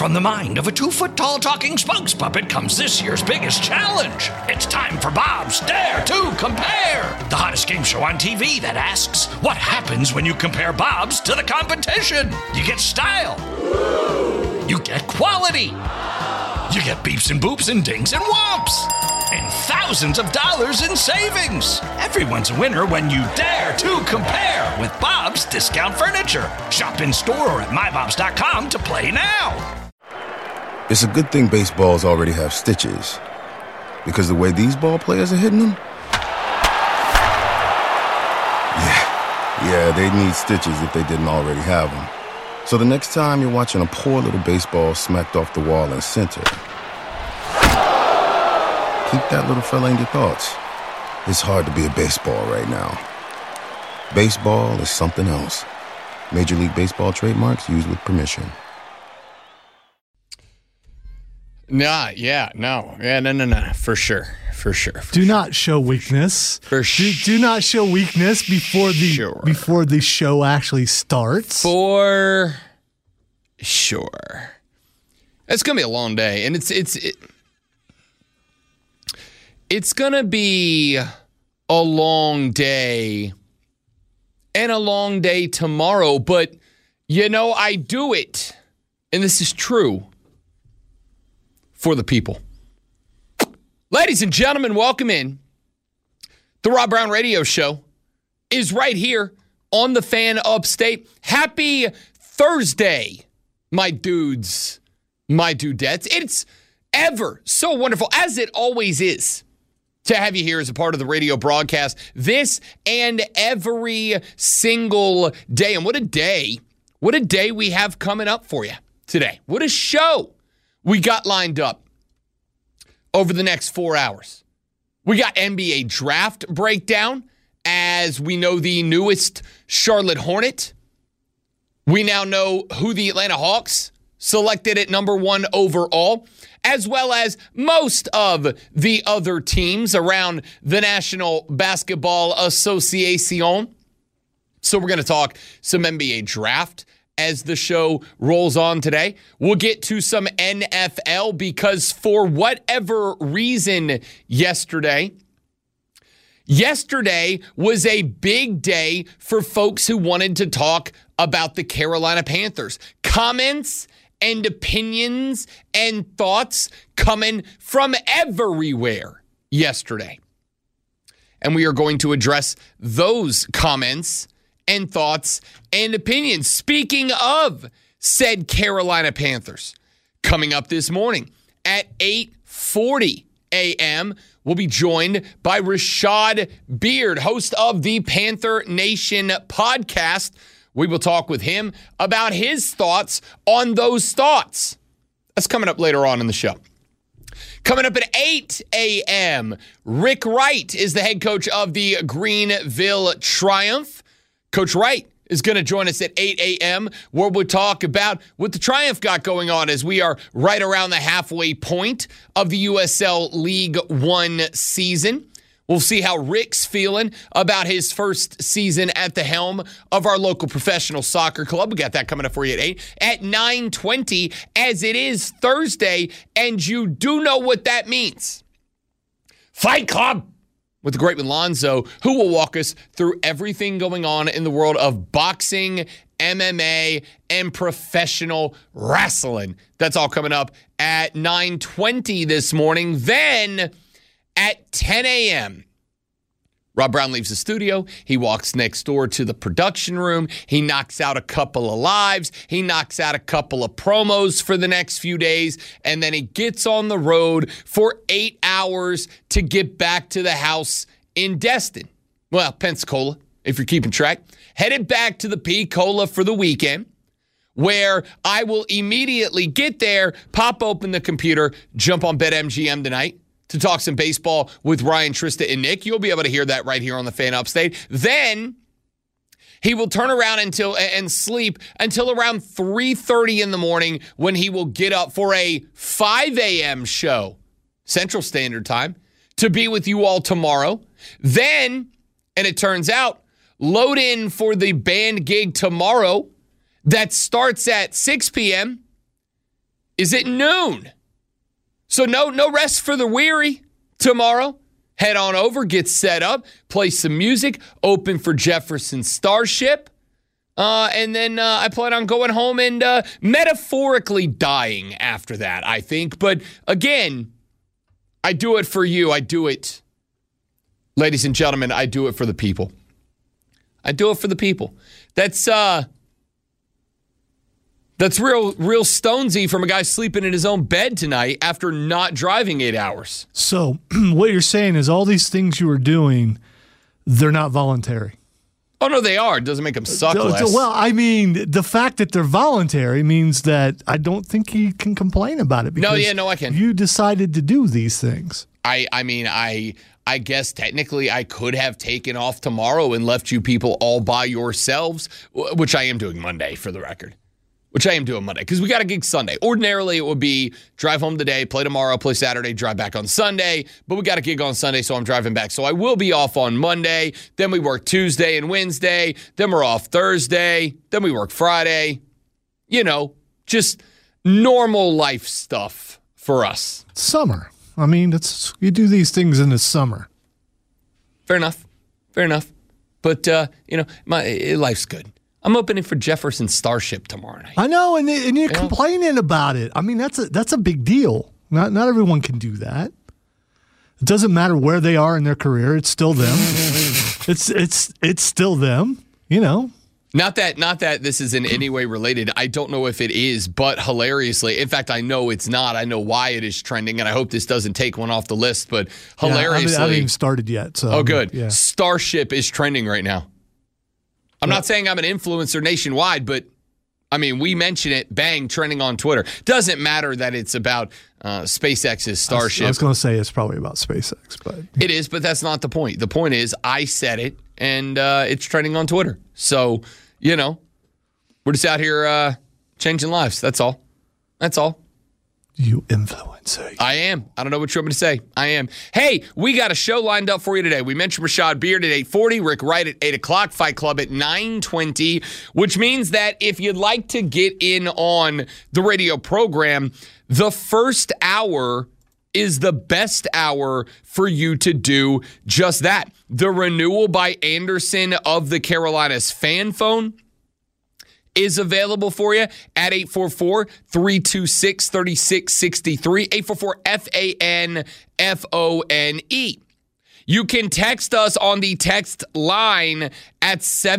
from the mind of a 2-foot-tall talking spokes puppet comes this year's biggest challenge. It's time for Bob's Dare to Compare, the hottest game show on TV that asks, what happens when you compare Bob's to the competition? You get style. You get quality. You get beeps and boops and dings and whomps. And thousands of dollars in savings. Everyone's a winner when you dare to compare with Bob's Discount Furniture. Shop in store or at mybobs.com to play now. It's a good thing baseballs already have stitches, because the way these ball players are hitting them, yeah, they'd need stitches if they didn't already have them. So the next time you're watching a poor little baseball smacked off the wall in center, keep that little fella in your thoughts. It's hard to be a baseball right now. Baseball is something else. Major League Baseball trademarks used with permission. No, for sure. Do not show weakness. Do not show weakness before the show actually starts. For sure. It's gonna be a long day, and it's gonna be a long day, and a long day tomorrow. But I do it, and this is true, for the people. Ladies and gentlemen, welcome in. The Rob Brown Radio Show is right here on the Fan Upstate. Happy Thursday, my dudes, my dudettes. It's ever so wonderful, as it always is, to have you here as a part of the radio broadcast this and every single day. And what a day we have coming up for you today. What a show we got lined up over the next 4 hours. We got NBA draft breakdown, as we know the newest Charlotte Hornet. We now know who the Atlanta Hawks selected at number 1 overall, as well as most of the other teams around the National Basketball Association. So we're going to talk some NBA draft as the show rolls on today. We'll get to some NFL because for whatever reason yesterday was a big day for folks who wanted to talk about the Carolina Panthers. Comments and opinions and thoughts coming from everywhere yesterday. And we are going to address those comments and thoughts and opinions. Speaking of said Carolina Panthers, coming up this morning at 8:40 a.m., we'll be joined by Rashad Beard, host of the Panther Nation podcast. We will talk with him about his thoughts on those thoughts. That's coming up later on in the show. Coming up at 8 a.m., Rick Wright is the head coach of the Greenville Triumph. Coach Wright is going to join us at 8 a.m. where we'll talk about what the Triumph got going on as we are right around the halfway point of the USL League One season. We'll see how Rick's feeling about his first season at the helm of our local professional soccer club. We got that coming up for you at 8. At 9:20, as it is Thursday, and you do know what that means. Fight Club with the great Lonzo, who will walk us through everything going on in the world of boxing, MMA, and professional wrestling. That's all coming up at 9:20 this morning. Then at 10 a.m., Rob Brown leaves the studio. He walks next door to the production room. He knocks out a couple of lives. He knocks out a couple of promos for the next few days. And then he gets on the road for 8 hours to get back to the house in Destin. Well, Pensacola, if you're keeping track. Headed back to the P-Cola for the weekend, where I will immediately get there, pop open the computer, jump on BetMGM tonight to talk some baseball with Ryan, Trista, and Nick. You'll be able to hear that right here on the Fan Upstate. Then he will turn around and sleep until around 3:30 in the morning, when he will get up for a 5 a.m. show, Central Standard Time, to be with you all tomorrow. Then, and it turns out, load in for the band gig tomorrow that starts at 6 p.m., is at noon. So no rest for the weary tomorrow. Head on over, get set up, play some music, open for Jefferson Starship. And then I plan on going home and metaphorically dying after that, I think. But again, I do it for you. I do it, ladies and gentlemen, I do it for the people. I do it for the people. That's real stonesy from a guy sleeping in his own bed tonight after not driving 8 hours. So what you're saying is all these things you were doing, they're not voluntary. Oh, no, they are. It doesn't make them suck less. Well, I mean, the fact that they're voluntary means that I don't think he can complain about it. Because I can. You decided to do these things. I guess technically I could have taken off tomorrow and left you people all by yourselves, which I am doing Monday for the record. Which I am doing Monday, because we got a gig Sunday. Ordinarily, it would be drive home today, play tomorrow, play Saturday, drive back on Sunday. But we got a gig on Sunday, so I'm driving back. So I will be off on Monday. Then we work Tuesday and Wednesday. Then we're off Thursday. Then we work Friday. Just normal life stuff for us. Summer. I mean, you do these things in the summer. Fair enough. But, life's good. I'm opening for Jefferson Starship tomorrow night. I know, and you're complaining about it. I mean, that's a big deal. Not everyone can do that. It doesn't matter where they are in their career. It's still them. it's still them. Not that this is in any way related. I don't know if it is, but hilariously, in fact, I know it's not. I know why it is trending, and I hope this doesn't take one off the list. But hilariously, I haven't even started yet. So good. Yeah. Starship is trending right now. I'm not saying I'm an influencer nationwide, but, I mean, we mention it, bang, trending on Twitter. Doesn't matter that it's about SpaceX's Starship. I was going to say it's probably about SpaceX. But it is, but that's not the point. The point is I said it, and it's trending on Twitter. So, we're just out here changing lives. That's all. You influencer. I am. I don't know what you want me to say. I am. Hey, we got a show lined up for you today. We mentioned Rashad Beard at 8:40, Rick Wright at 8 o'clock, Fight Club at 9:20, which means that if you'd like to get in on the radio program, the first hour is the best hour for you to do just that. The renewal by Anderson of the Carolinas fan phone is available for you at 844-326-3663, 844-FANFONE. You can text us on the text line at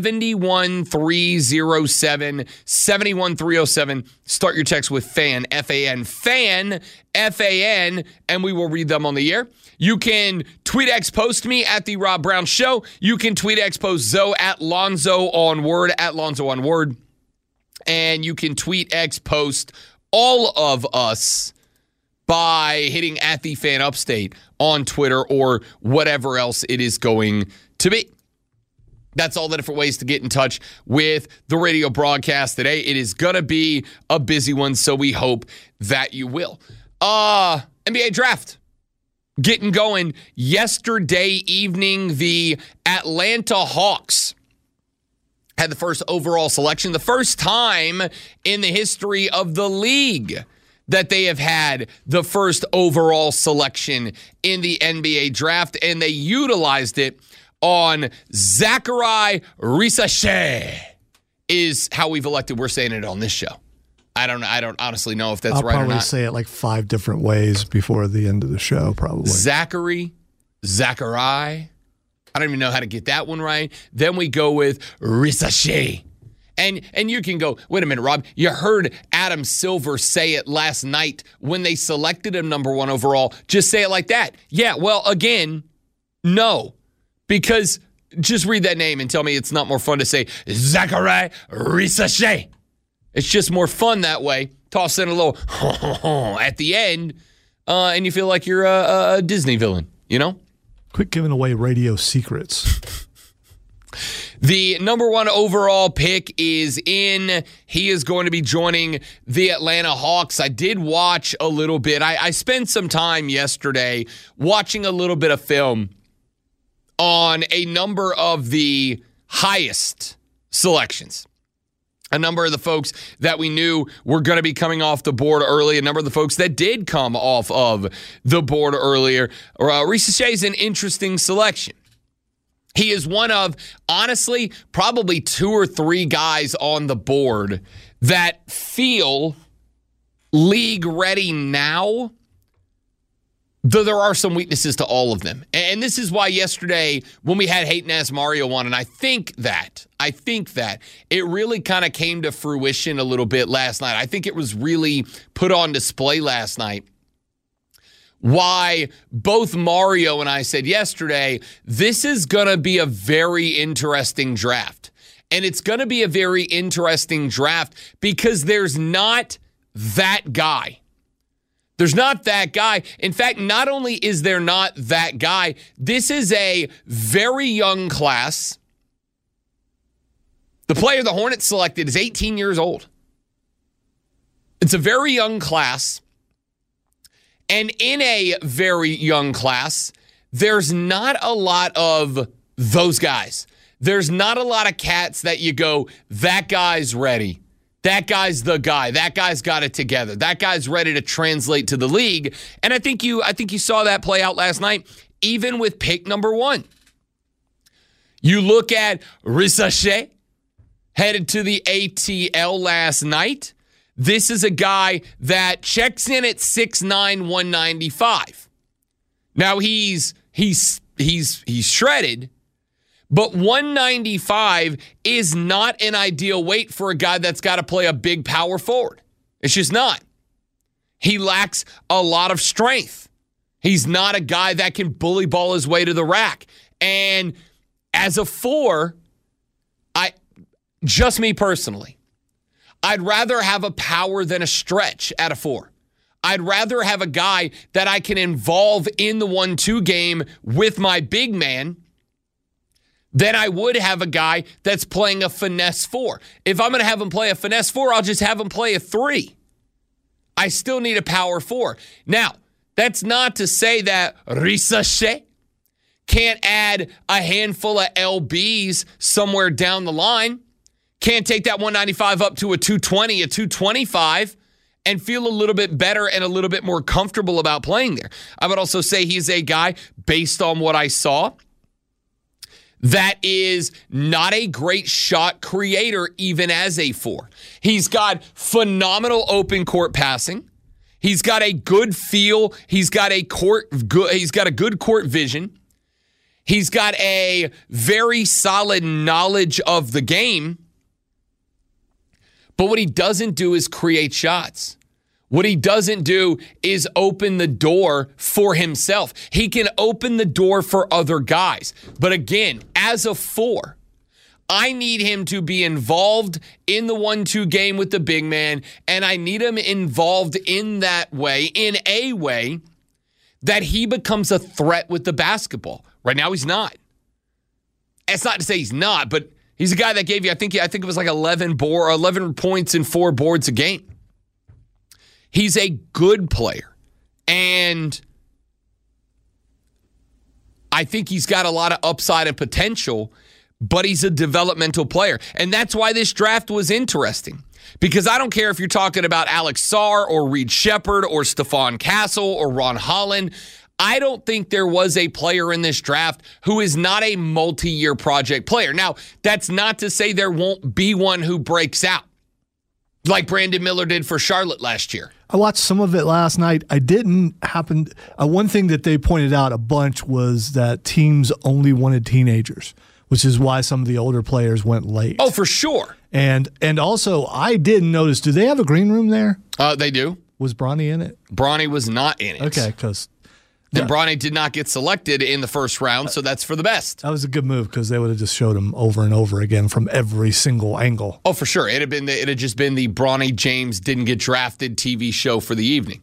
71307, 71307. Start your text with FAN, F-A-N, FAN, F-A-N, and we will read them on the air. You can tweet X post me at The Rob Brown Show. You can tweet X post Zoe at Lonzo on Word, at Lonzo on Word. And you can tweet X post all of us by hitting at The Fan Upstate on Twitter or whatever else it is going to be. That's all the different ways to get in touch with the radio broadcast today. It is going to be a busy one, so we hope that you will. NBA draft getting going yesterday evening. The Atlanta Hawks had the first overall selection, the first time in the history of the league that they have had the first overall selection in the NBA draft, and they utilized it on Zachary Rissache, is how we've elected. We're saying it on this show. I don't honestly know if that's right or not. I'll probably say it like 5 different ways before the end of the show, probably. Zachary. I don't even know how to get that one right. Then we go with Rissache. And you can go, wait a minute, Rob, you heard Adam Silver say it last night when they selected him number 1 overall. Just say it like that. Yeah, well, again, no. Because just read that name and tell me it's not more fun to say Zachary Rissache. It's just more fun that way. Toss in a little at the end, and you feel like you're a Disney villain, Quit giving away radio secrets. The number 1 overall pick is in. He is going to be joining the Atlanta Hawks. I did watch a little bit. I spent some time yesterday watching a little bit of film on a number of the highest selections. a number of the folks that we knew were going to be coming off the board early, a number of the folks that did come off of the board earlier. Reese Shea is an interesting selection. He is one of, honestly, probably 2 or 3 guys on the board that feel league ready now, though there are some weaknesses to all of them. And this is why yesterday when we had Hayden Asmario on, and I think that it really kind of came to fruition a little bit last night. I think it was really put on display last night why both Mario and I said yesterday, this is going to be a very interesting draft. And it's going to be a very interesting draft because there's not that guy. There's not that guy. In fact, not only is there not that guy, this is a very young class. The player the Hornets selected is 18 years old. It's a very young class. And in a very young class, there's not a lot of those guys. There's not a lot of cats that you go, that guy's ready. That guy's the guy. That guy's got it together. That guy's ready to translate to the league. And I think you saw that play out last night, even with pick number 1. You look at Risa Shea, headed to the ATL last night. This is a guy that checks in at 6'9", 195. Now he's shredded, but 195 is not an ideal weight for a guy that's got to play a big power forward. It's just not. He lacks a lot of strength. He's not a guy that can bully ball his way to the rack. And as a 4, just me personally, I'd rather have a power than a stretch at a 4. I'd rather have a guy that I can involve in the 1-2 game with my big man than I would have a guy that's playing a finesse 4. If I'm going to have him play a finesse 4, I'll just have him play a 3. I still need a power 4. Now, that's not to say that Risa Shea can't add a handful of LBs somewhere down the line. Can't take that 195 up to a 220, a 225, and feel a little bit better and a little bit more comfortable about playing there. I would also say he's a guy, based on what I saw, that is not a great shot creator even as a 4. He's got phenomenal open court passing. He's got a good feel. He's got a good court vision. He's got a very solid knowledge of the game. But what he doesn't do is create shots. What he doesn't do is open the door for himself. He can open the door for other guys. But again, as a 4, I need him to be involved in the 1-2 game with the big man, and I need him involved in that way, in a way that he becomes a threat with the basketball. Right now, he's not. It's not to say he's not, but he's a guy that gave you, I think it was like 11 points and 4 boards a game. He's a good player. And I think he's got a lot of upside and potential, but he's a developmental player. And that's why this draft was interesting. Because I don't care if you're talking about Alex Sarr or Reed Shepherd or Stephon Castle or Ron Holland. I don't think there was a player in this draft who is not a multi-year project player. Now, that's not to say there won't be one who breaks out, like Brandon Miller did for Charlotte last year. I watched some of it last night. I didn't happen. One thing that they pointed out a bunch was that teams only wanted teenagers, which is why some of the older players went late. Oh, for sure. And also, I didn't notice, do they have a green room there? They do. Was Bronny in it? Bronny was not in it. Okay, because... And Bronny did not get selected in the first round, so that's for the best. That was a good move because they would have just showed him over and over again from every single angle. Oh, for sure. It had just been the Bronny James didn't get drafted TV show for the evening.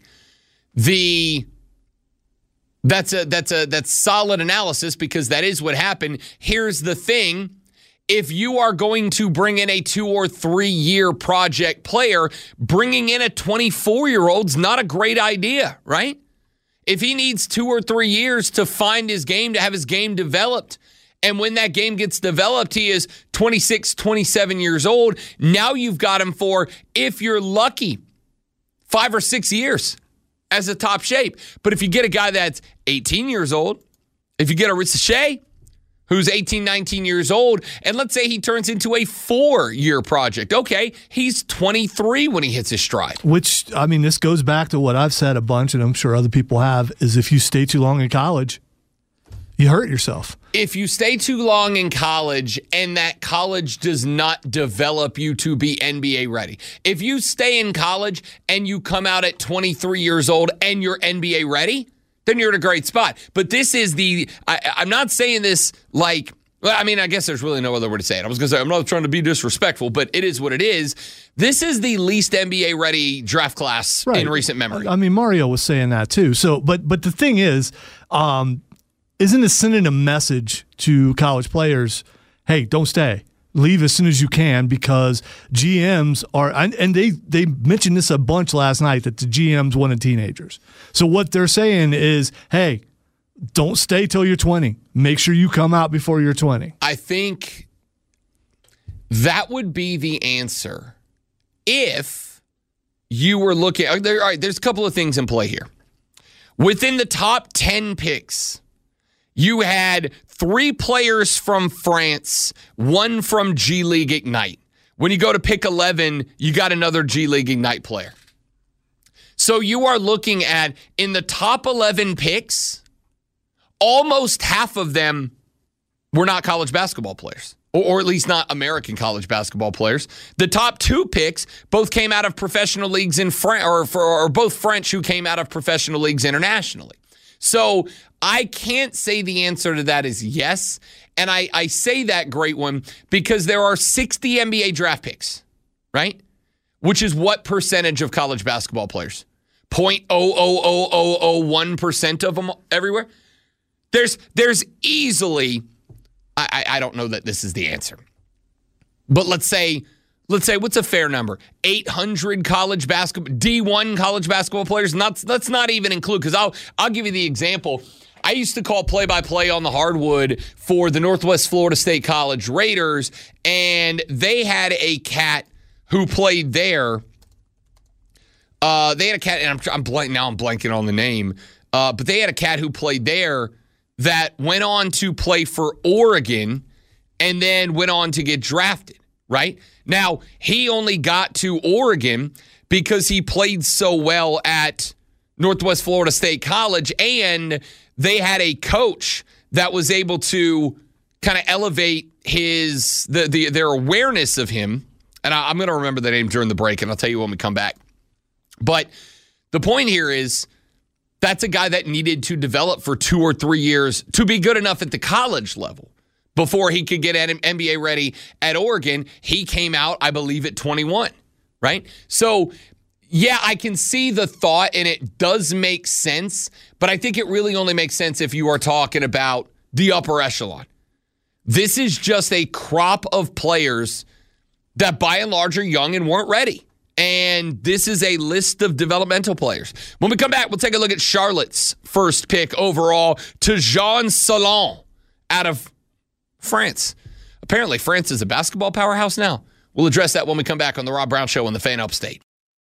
That's solid analysis because that is what happened. Here's the thing. If you are going to bring in a 2 or 3 year project player, bringing in a 24-year-old's not a great idea, right? If he needs 2 or 3 years to find his game, to have his game developed, And when that game gets developed, he is 26, 27 years old. Now you've got him for, if you're lucky, 5 or 6 years as a top shape. But if you get a guy that's 18 years old, if you get a Risacher who's 18, 19 years old, and let's say he turns into a 4-year project. Okay, he's 23 when he hits his stride. Which, I mean, this goes back to what I've said a bunch, and I'm sure other people have, is if you stay too long in college, you hurt yourself. If you stay too long in college and that college does not develop you to be NBA ready, if you stay in college and you come out at 23 years old and you're NBA ready, then you're in a great spot. But this is I'm not saying this like, well, I mean, I guess there's really no other way to say it. I was going to say, I'm not trying to be disrespectful, but it is what it is. This is the least NBA ready draft class in recent memory. I mean, Mario was saying that too. So, but the thing is, isn't it sending a message to college players, hey, don't stay. Leave as soon as you can, because GMs are, and they mentioned this a bunch last night, that the GMs wanted teenagers. So what they're saying is, hey, don't stay till you're 20. Make sure you come out before you're 20. I think that would be the answer if you were looking. All right, there's a couple of things in play here. Within the top 10 picks, you had 3 players from France, 1 from G League Ignite. When you go to pick 11, you got another G League Ignite player. So you are looking at, in the top 11 picks, almost half of them were not college basketball players, or at least not American college basketball players. The top 2 picks both came out of professional leagues in France, or both French who came out of professional leagues internationally. So I can't say the answer to that is yes. And I say that, great one, because there are 60 NBA draft picks, right? Which is what percentage of college basketball players? 0.00001% of them everywhere? There's easily, I don't know that this is the answer, but let's say what's a fair number? 800 college basketball, D1 college basketball players. Let's not even include, because I'll give you the example. I used to call play-by-play on the hardwood for the Northwest Florida State College Raiders, and they had a cat who played there. They had a cat, and I'm blanking on the name, but they had a cat who played there that went on to play for Oregon and then went on to get drafted, right? Now, he only got to Oregon because he played so well at Northwest Florida State College, and they had a coach that was able to kind of elevate their awareness of him. And I'm going to remember the name during the break, and I'll tell you when we come back. But the point here is, that's a guy that needed to develop for 2 or 3 years to be good enough at the college level before he could get NBA ready at Oregon. He came out, I believe, at 21, right? So, yeah, I can see the thought, and it does make sense, but I think it really only makes sense if you are talking about the upper echelon. This is just a crop of players that by and large are young and weren't ready. And this is a list of developmental players. When we come back, we'll take a look at Charlotte's first pick overall, Tejan Salon, out of France. Apparently, France is a basketball powerhouse now. We'll address that when we come back on The Rob Brown Show on the Fan Upstate.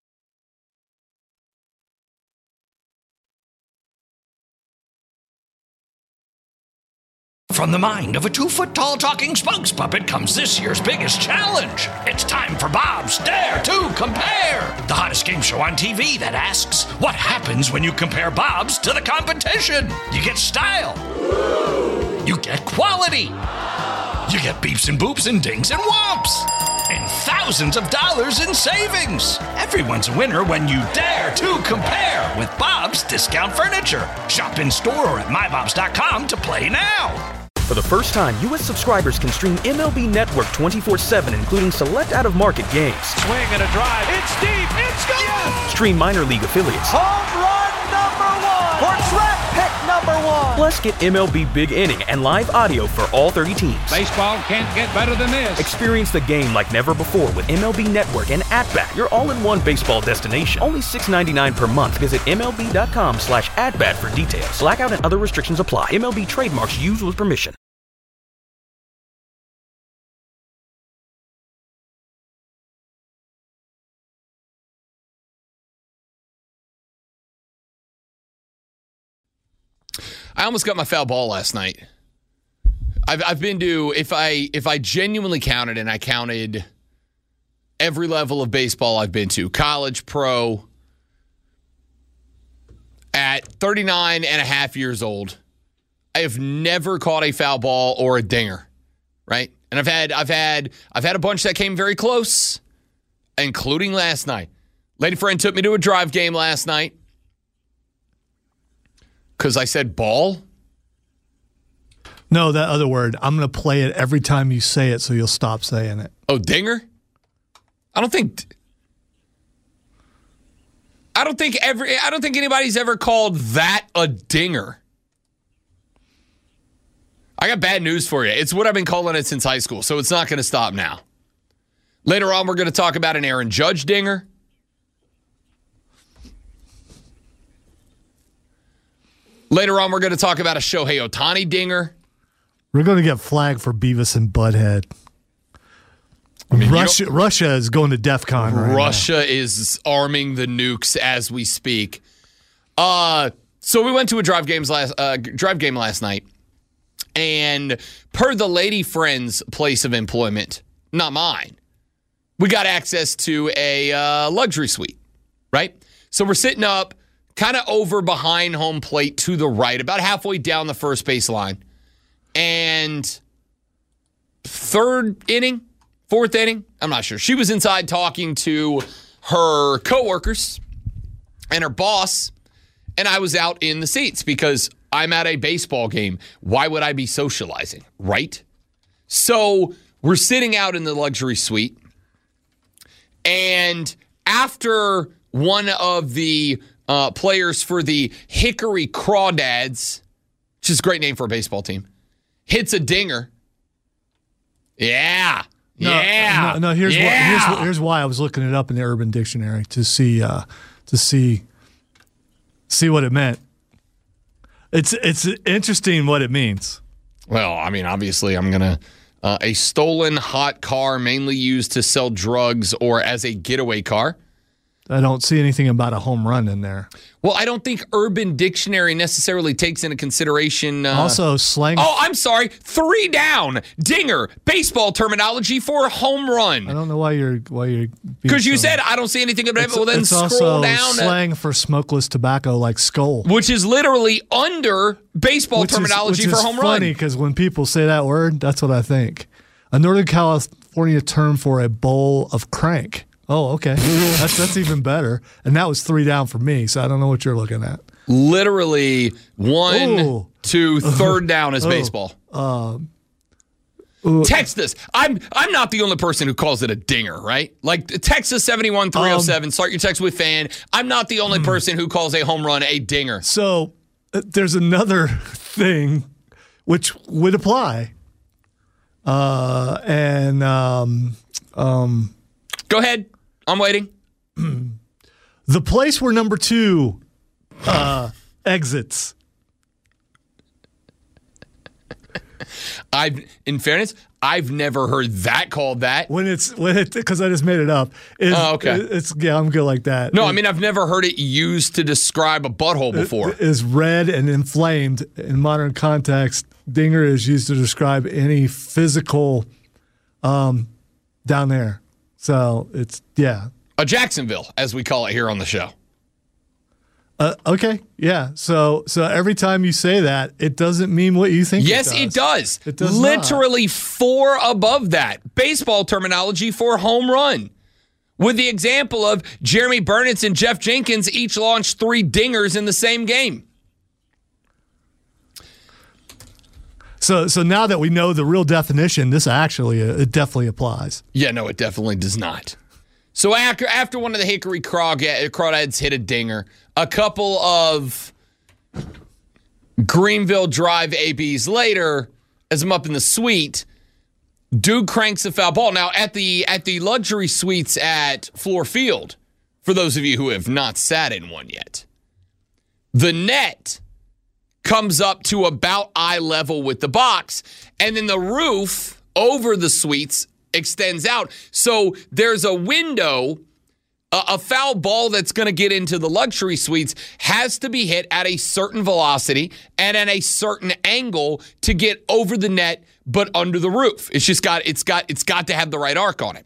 From the mind of a 2-foot-tall talking spokes puppet comes this year's biggest challenge. It's time for Bob's Dare to Compare, the hottest game show on TV that asks, what happens when you compare Bob's to the competition? You get style. You get quality. You get beeps and boops and dings and whomps. And thousands of dollars in savings. Everyone's a winner when you dare to compare with Bob's Discount Furniture. Shop in store or at mybobs.com to play now. For the first time, U.S. subscribers can stream MLB Network 24/7, including select out-of-market games. Swing and a drive. It's deep. It's gone. Yes! Stream minor league affiliates. Home run #1. Or draft pick #1. Plus, get MLB Big Inning and live audio for all 30 teams. Baseball can't get better than this. Experience the game like never before with MLB Network and @Bat, your all-in-one baseball destination. Only $6.99 per month. Visit MLB.com/@Bat for details. Blackout and other restrictions apply. MLB trademarks used with permission. I almost got my foul ball last night. I've been to, if I genuinely counted, and I counted every level of baseball I've been to, college, pro, at 39 and a half years old, I have never caught a foul ball or a dinger, right? And I've had a bunch that came very close, including last night. Lady friend took me to a drive game last night because I said ball. No, that other word. I'm going to play it every time you say it so you'll stop saying it. Oh, dinger? I don't think anybody's ever called that a dinger. I got bad news for you. It's what I've been calling it since high school, so it's not going to stop now. Later on, we're going to talk about an Aaron Judge dinger. Later on, we're going to talk about a Shohei Ohtani dinger. We're going to get flagged for Beavis and Butthead. I mean, Russia is going to DEF CON right now. Russia is arming the nukes as we speak. So we went to a drive game last night, and per the lady friend's place of employment, not mine, we got access to a luxury suite, right? So we're sitting up kind of over behind home plate to the right, about halfway down the first base line. And fourth inning, I'm not sure. She was inside talking to her coworkers and her boss, and I was out in the seats because I'm at a baseball game. Why would I be socializing, right? So we're sitting out in the luxury suite, and after one of the players for the Hickory Crawdads, which is a great name for a baseball team, hits a dinger. Yeah. No. Here's why I was looking it up in the Urban Dictionary to see what it meant. It's interesting what it means. Well, I mean, obviously, I'm gonna a stolen hot car mainly used to sell drugs or as a getaway car. I don't see anything about a home run in there. Well, I don't think Urban Dictionary necessarily takes into consiration... also, slang... Oh, I'm sorry. 3 down. Dinger. Baseball terminology for home run. I don't know why you're... Because you said I don't see anything about it. Well, then scroll also down. Slang for smokeless tobacco like skull. Which is literally under baseball terminology for home run. Which is funny because when people say that word, that's what I think. A Northern California term for a bowl of crank. Oh, okay. That's even better. And that was 3 down for me, so I don't know what you're looking at. Literally 1 to 3rd down is baseball. Text this. I'm not the only person who calls it a dinger, right? Like text us 71307. Start your text with fan. I'm not the only person who calls a home run a dinger. So there's another thing which would apply. Go ahead. I'm waiting. The place where number 2 exits. In fairness, I've never heard that called that. Because I just made it up. Okay. I'm good like that. No, I mean, I've never heard it used to describe a butthole before. It is red and inflamed in modern context. Dinger is used to describe any physical down there. So it's, yeah. A Jacksonville, as we call it here on the show. Okay, yeah. So every time you say that, it doesn't mean what you think yes, it does. It does. Literally not. 4 above that. Baseball terminology for home run. With the example of Jeremy Burnitz and Jeff Jenkins each launched 3 dingers in the same game. So now that we know the real definition, this actually it definitely applies. Yeah, no, it definitely does not. So after one of the Hickory Crawdads hit a dinger, a couple of Greenville Drive ABs later, as I'm up in the suite, dude cranks a foul ball. Now at the luxury suites at Fluor Field, for those of you who have not sat in one yet, the net comes up to about eye level with the box, and then the roof over the suites extends out. So there's a window A foul ball that's going to get into the luxury suites has to be hit at a certain velocity and at a certain angle to get over the net, but under the roof. It's got to have the right arc on it.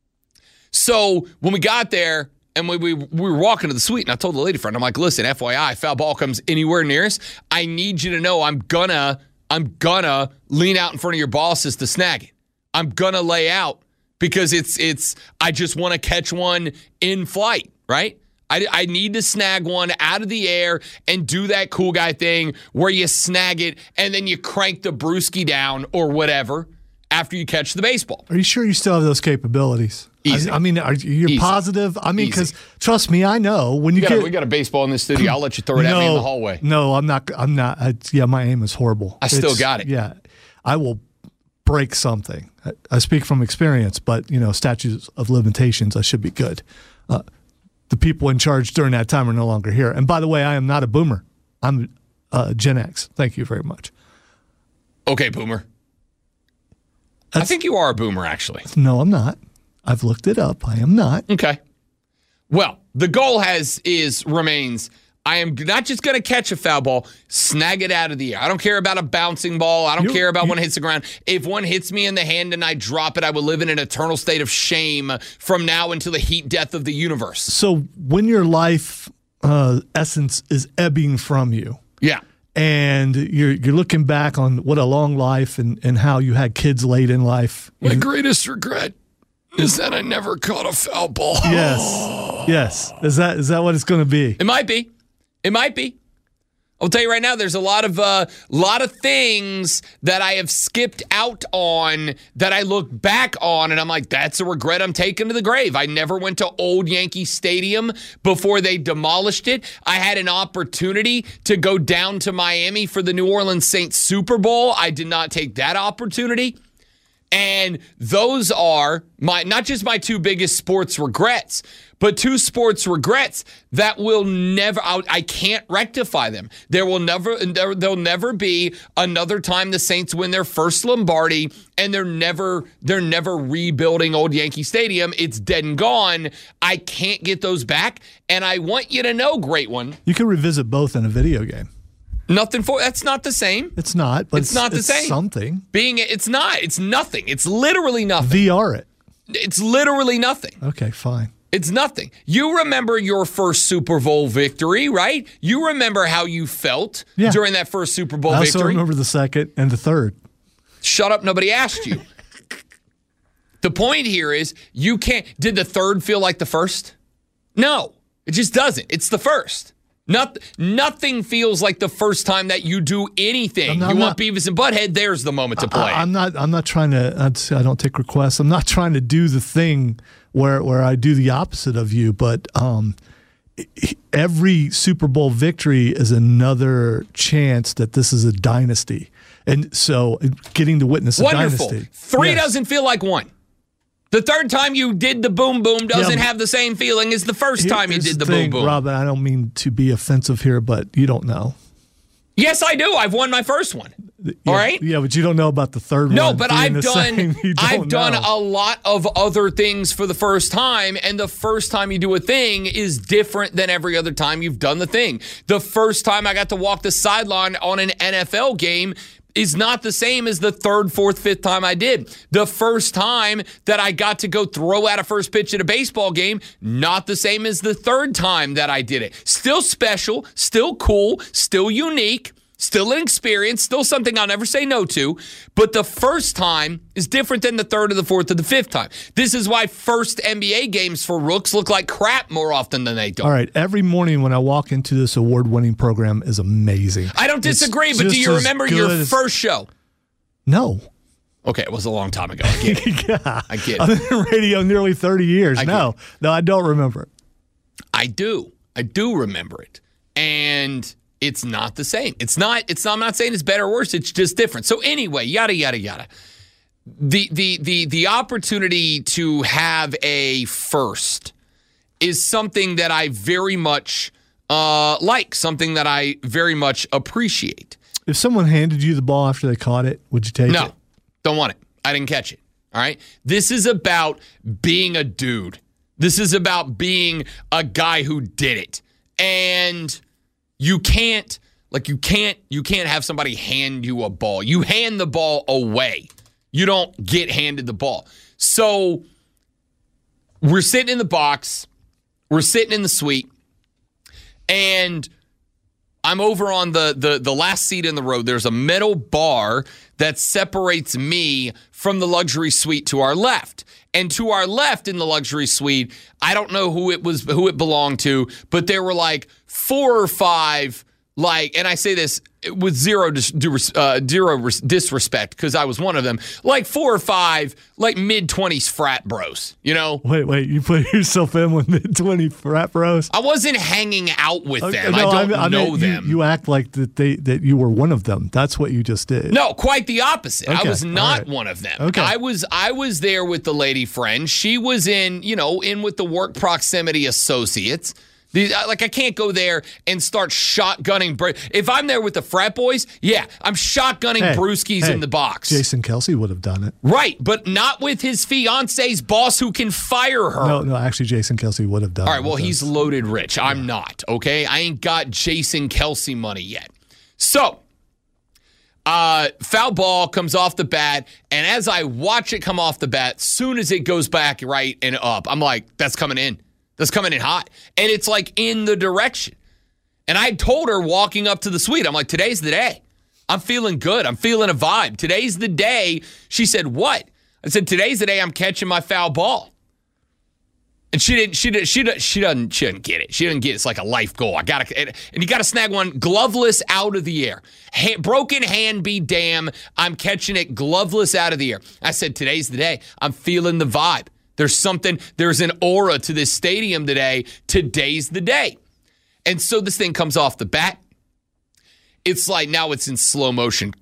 So when we got there and we were walking to the suite, and I told the lady friend, I'm like, listen, FYI, foul ball comes anywhere near us, I need you to know I'm gonna lean out in front of your bosses to snag it. I'm gonna lay out because I just want to catch one in flight, right? I need to snag one out of the air and do that cool guy thing where you snag it and then you crank the brewski down or whatever after you catch the baseball. Are you sure you still have those capabilities? Easy. I mean, you're positive? I mean, because trust me, I know when we got a baseball in this studio. I'll let you throw it at me in the hallway. No, I'm not. My aim is horrible. Still got it. Yeah, I will break something. I speak from experience, but statutes of limitations, I should be good. The people in charge during that time are no longer here. And by the way, I am not a boomer. I'm Gen X. Thank you very much. Okay, boomer. I think you are a boomer, actually. No, I'm not. I've looked it up. I am not. Okay. Well, the goal remains I am not just going to catch a foul ball, snag it out of the air. I don't care about a bouncing ball. I don't care about when it hits the ground. If one hits me in the hand and I drop it, I will live in an eternal state of shame from now until the heat death of the universe. So when your life essence is ebbing from you. Yeah. And you're looking back on what a long life and how you had kids late in life. My greatest regret is that I never caught a foul ball. Yes. Is that what it's going to be? It might be. I'll tell you right now, there's a lot of things that I have skipped out on that I look back on, and I'm like, that's a regret I'm taking to the grave. I never went to Old Yankee Stadium before they demolished it. I had an opportunity to go down to Miami for the New Orleans Saints Super Bowl. I did not take that opportunity. And those are not just my two biggest sports regrets, but two sports regrets that will never, I can't rectify them. There'll never be another time the Saints win their first Lombardi, and they're never rebuilding Old Yankee Stadium. It's dead and gone. I can't get those back. And I want you to know, great one. You can revisit both in a video game. That's not the same. It's not, but it's not the same. Something. It's not. It's nothing. It's literally nothing. VR it. It's literally nothing. Okay, fine. It's nothing. You remember your first Super Bowl victory, right? You remember how you felt during that first Super Bowl victory. I also remember the second and the third. Shut up. Nobody asked you. The point here is you can't. Did the third feel like the first? No, it just doesn't. It's the first. Nothing feels like the first time that you do anything. You want Beavis and Butthead, there's the moment to play. I'm not trying to, I don't take requests. I'm not trying to do the thing where I do the opposite of you, but every Super Bowl victory is another chance that this is a dynasty. And so getting to witness a dynasty. Three doesn't feel like one. The third time you did the boom boom doesn't have the same feeling as the first time you did the boom boom. Robin, I don't mean to be offensive here, but you don't know. Yes, I do. I've won my first one. All right? Yeah, but you don't know about the third one. No, but I've done a lot of other things for the first time, and the first time you do a thing is different than every other time you've done the thing. The first time I got to walk the sideline on an NFL game is not the same as the third, fourth, fifth time I did. The first time that I got to go throw out a first pitch at a baseball game, not the same as the third time that I did it. Still special, still cool, still unique, still an experience, still something I'll never say no to, but the first time is different than the third or the fourth or the fifth time. This is why first NBA games for rooks look like crap more often than they don't. All right, every morning when I walk into this award-winning program is amazing. I don't disagree, but do you remember your first show? No. Okay, it was a long time ago. I get it. Yeah. I get it. I've been in radio nearly 30 years. No, I don't remember it. I do. I do remember it. And it's not the same. I'm not saying it's better or worse. It's just different. So anyway, yada, yada, yada. The opportunity to have a first is something that I very much like, something that I very much appreciate. If someone handed you the ball after they caught it, would you take it? No, don't want it. I didn't catch it. All right? This is about being a dude. This is about being a guy who did it. And you can't have somebody hand you a ball. You hand the ball away. You don't get handed the ball. So we're sitting in the box. We're sitting in the suite. And I'm over on the last seat in the row. There's a metal bar that separates me from the luxury suite to our left. And to our left in the luxury suite, I don't know who it belonged to, but there were like 4 or 5, and I say this with zero disrespect because I was one of them, like 4 or 5 like mid-20s frat bros, you know? Wait, you put yourself in with mid-20 frat bros? I wasn't hanging out with them. No, I don't know them. You act like that you were one of them. That's what you just did. No, quite the opposite. Okay, I was not right. one of them. Okay. I was there with the lady friend. She was in with the work proximity associates. I can't go there and start shotgunning. If I'm there with the frat boys, yeah, I'm shotgunning brewskis in the box. Jason Kelsey would have done it. Right, but not with his fiance's boss who can fire her. No, actually, Jason Kelsey would have done it. All right, well, he's loaded rich. I'm not, okay? I ain't got Jason Kelsey money yet. So, foul ball comes off the bat, and as I watch it come off the bat, soon as it goes back right and up, I'm like, that's coming in. That's coming in hot. And it's like in the direction. And I told her walking up to the suite, I'm like, today's the day. I'm feeling good. I'm feeling a vibe. Today's the day. She said, what? I said, today's the day I'm catching my foul ball. And she doesn't get it. She doesn't get it. It's like a life goal. And you got to snag one gloveless out of the air. Broken hand be damn. I'm catching it gloveless out of the air. I said, today's the day. I'm feeling the vibe. There's an aura to this stadium today. Today's the day. And so this thing comes off the bat. It's like now it's in slow motion.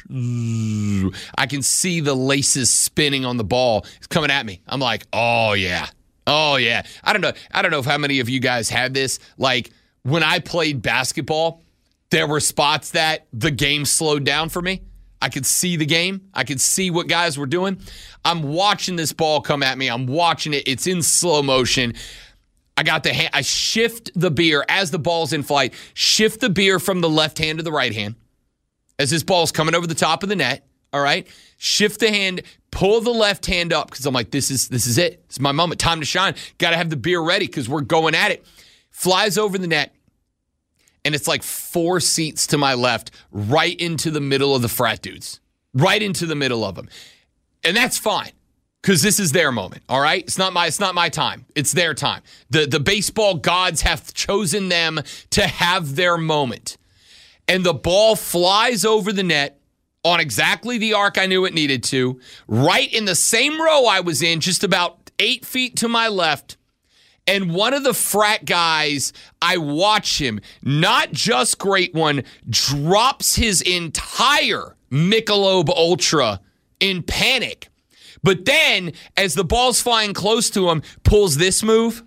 I can see the laces spinning on the ball. It's coming at me. I'm like, oh yeah. Oh yeah. I don't know if how many of you guys had this. Like when I played basketball, there were spots that the game slowed down for me. I could see the game. I could see what guys were doing. I'm watching this ball come at me. I'm watching it. It's in slow motion. I shift the beer as the ball's in flight, shift the beer from the left hand to the right hand as this ball's coming over the top of the net. All right. Shift the hand, pull the left hand up because I'm like, this is it. It's my moment. Time to shine. Got to have the beer ready because we're going at it. Flies over the net. And it's like 4 seats to my left, right into the middle of the frat dudes. Right into the middle of them. And that's fine, because this is their moment, all right? It's not my time. It's their time. The baseball gods have chosen them to have their moment. And the ball flies over the net on exactly the arc I knew it needed to, right in the same row I was in, just about 8 feet to my left. And one of the frat guys, I watch him, not just great one, drops his entire Michelob Ultra in panic. But then, as the ball's flying close to him, pulls this move.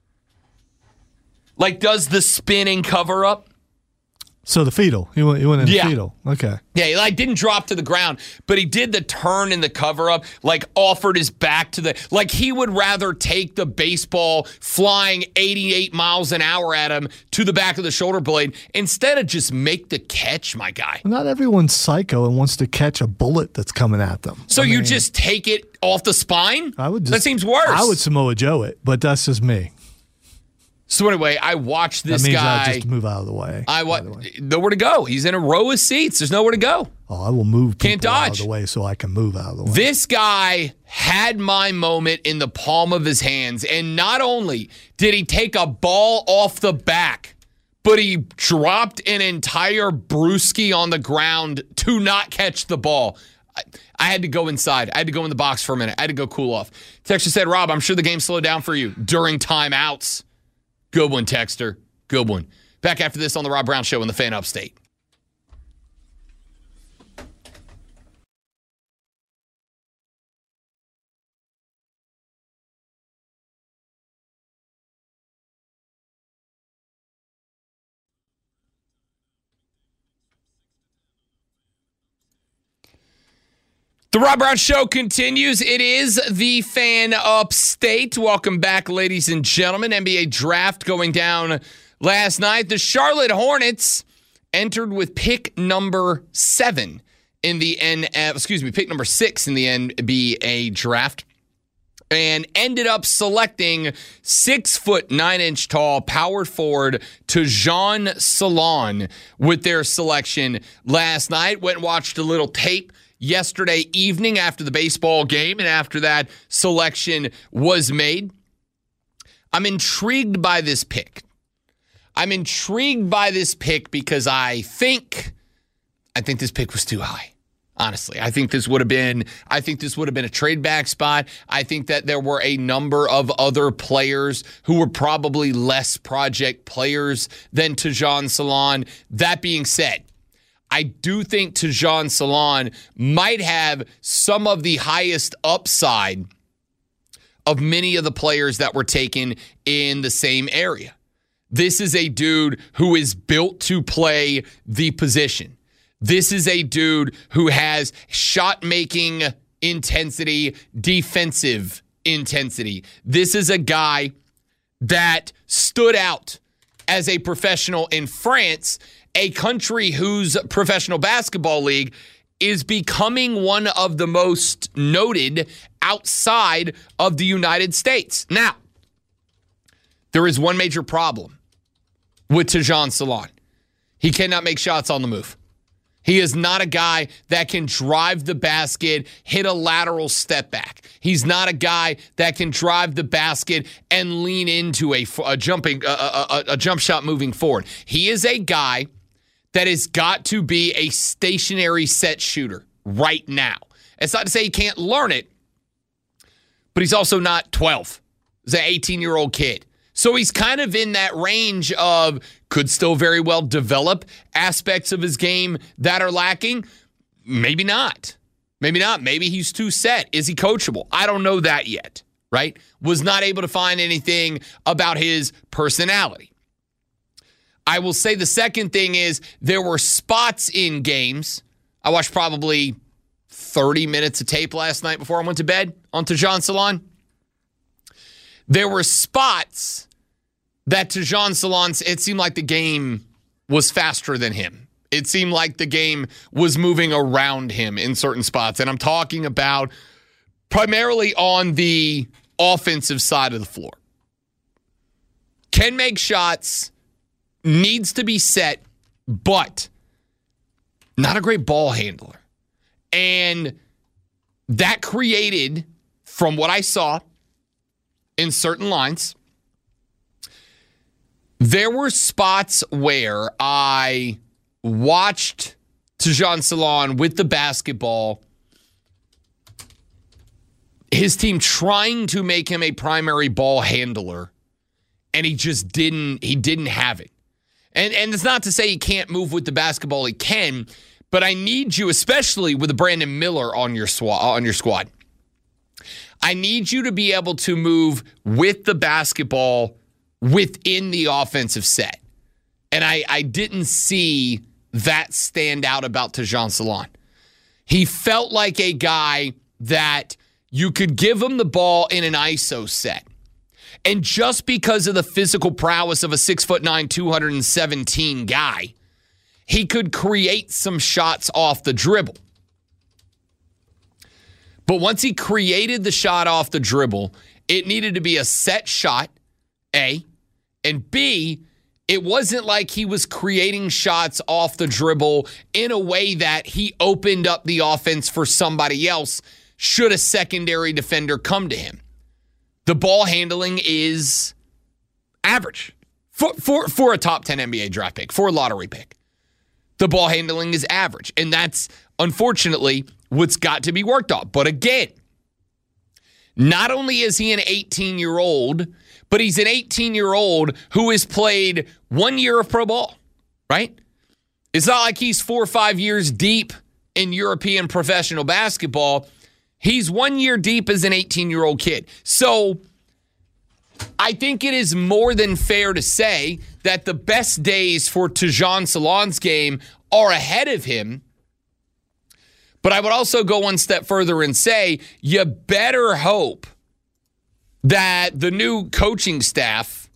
Like does the spinning cover up. So the fetal. He went in the fetal. Okay. Yeah, he didn't drop to the ground, but he did the turn in the cover up, offered his back to the, he would rather take the baseball flying 88 miles an hour at him to the back of the shoulder blade instead of just make the catch, my guy. Not everyone's psycho and wants to catch a bullet that's coming at them. So you just take it off the spine? That seems worse. I would Samoa Joe it, but that's just me. So anyway, I watched this guy. That means I just move out of the way. Nowhere to go. He's in a row of seats. There's nowhere to go. Oh, I will move people Can't dodge. out of the way so I can move out of the way. This guy had my moment in the palm of his hands, and not only did he take a ball off the back, but he dropped an entire brewski on the ground to not catch the ball. I had to go inside. I had to go in the box for a minute. I had to go cool off. Texter said, Rob, I'm sure the game slowed down for you during timeouts. Good one, Texter. Good one. Back after this on the Rob Brown Show in the Fan Upstate. The Rob Brown Show continues. It is the Fan Upstate. Welcome back, ladies and gentlemen. NBA draft going down last night. The Charlotte Hornets entered with pick number 7 in the pick number 6 in the NBA draft, and ended up selecting 6'9" tall power forward Tajon Salon with their selection last night. Went and watched a little tape yesterday evening after the baseball game, and after that selection was made. I'm intrigued by this pick. Because I think this pick was too high. Honestly, I think this would have been a trade back spot. I think that there were a number of other players who were probably less project players than Tajon Salon. That being said, I do think Tajon Salon might have some of the highest upside of many of the players that were taken in the same area. This is a dude who is built to play the position. This is a dude who has shot-making intensity, defensive intensity. This is a guy that stood out as a professional in France, a country whose professional basketball league is becoming one of the most noted outside of the United States. Now, there is one major problem with Tajon Salon. He cannot make shots on the move. He is not a guy that can drive the basket, hit a lateral step back. He's not a guy that can drive the basket and lean into a jump shot moving forward. He is a guy that has got to be a stationary set shooter right now. It's not to say he can't learn it, but he's also not 12. He's an 18-year-old kid. So he's kind of in that range of could still very well develop aspects of his game that are lacking. Maybe not. Maybe he's too set. Is he coachable? I don't know that yet, right? Was not able to find anything about his personality. I will say the second thing is there were spots in games. I watched probably 30 minutes of tape last night before I went to bed on Tajon Salon. There were spots that Tajon Salon, it seemed like the game was faster than him. It seemed like the game was moving around him in certain spots. And I'm talking about primarily on the offensive side of the floor. Can make shots, needs to be set, but not a great ball handler. And that created, from what I saw in certain lines, there were spots where I watched Tajon Salon with the basketball, his team trying to make him a primary ball handler, and he just didn't have it. And it's not to say he can't move with the basketball, he can, but I need you, especially with Brandon Miller on your squad. I need you to be able to move with the basketball within the offensive set. And I didn't see that stand out about Tajon Salon. He felt like a guy that you could give him the ball in an ISO set. And just because of the physical prowess of a 6'9", 217 guy, he could create some shots off the dribble. But once he created the shot off the dribble, it needed to be a set shot, A. And B, it wasn't like he was creating shots off the dribble in a way that he opened up the offense for somebody else should a secondary defender come to him. The ball handling is average for a top 10 NBA draft pick, for a lottery pick. The ball handling is average. And that's, unfortunately, what's got to be worked on. But again, not only is he an 18-year-old, but he's an 18-year-old who has played 1 year of pro ball, right? It's not like he's 4 or 5 years deep in European professional basketball. He's 1 year deep as an 18-year-old kid. So I think it is more than fair to say that the best days for Tajon Salon's game are ahead of him. But I would also go one step further and say you better hope that the new coaching staff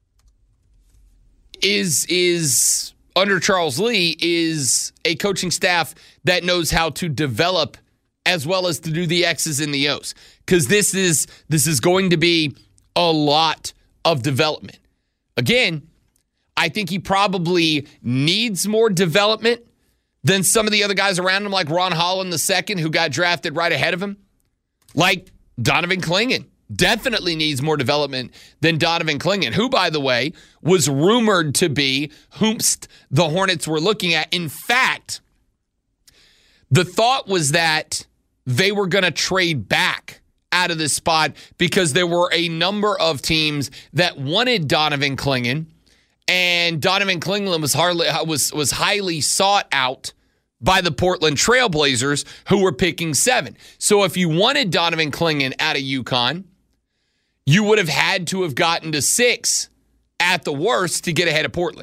is under Charles Lee is a coaching staff that knows how to develop as well as to do the X's and the O's. Because this is going to be a lot of development. Again, I think he probably needs more development than some of the other guys around him, like Ron Holland II, who got drafted right ahead of him. Like Donovan Clingan. Definitely needs more development than Donovan Clingan, who, by the way, was rumored to be whomst the Hornets were looking at. In fact, the thought was that they were going to trade back out of this spot because there were a number of teams that wanted Donovan Clingan, and Donovan Clingan was highly sought out by the Portland Trailblazers, who were picking 7. So if you wanted Donovan Clingan out of UConn, you would have had to have gotten to 6 at the worst to get ahead of Portland.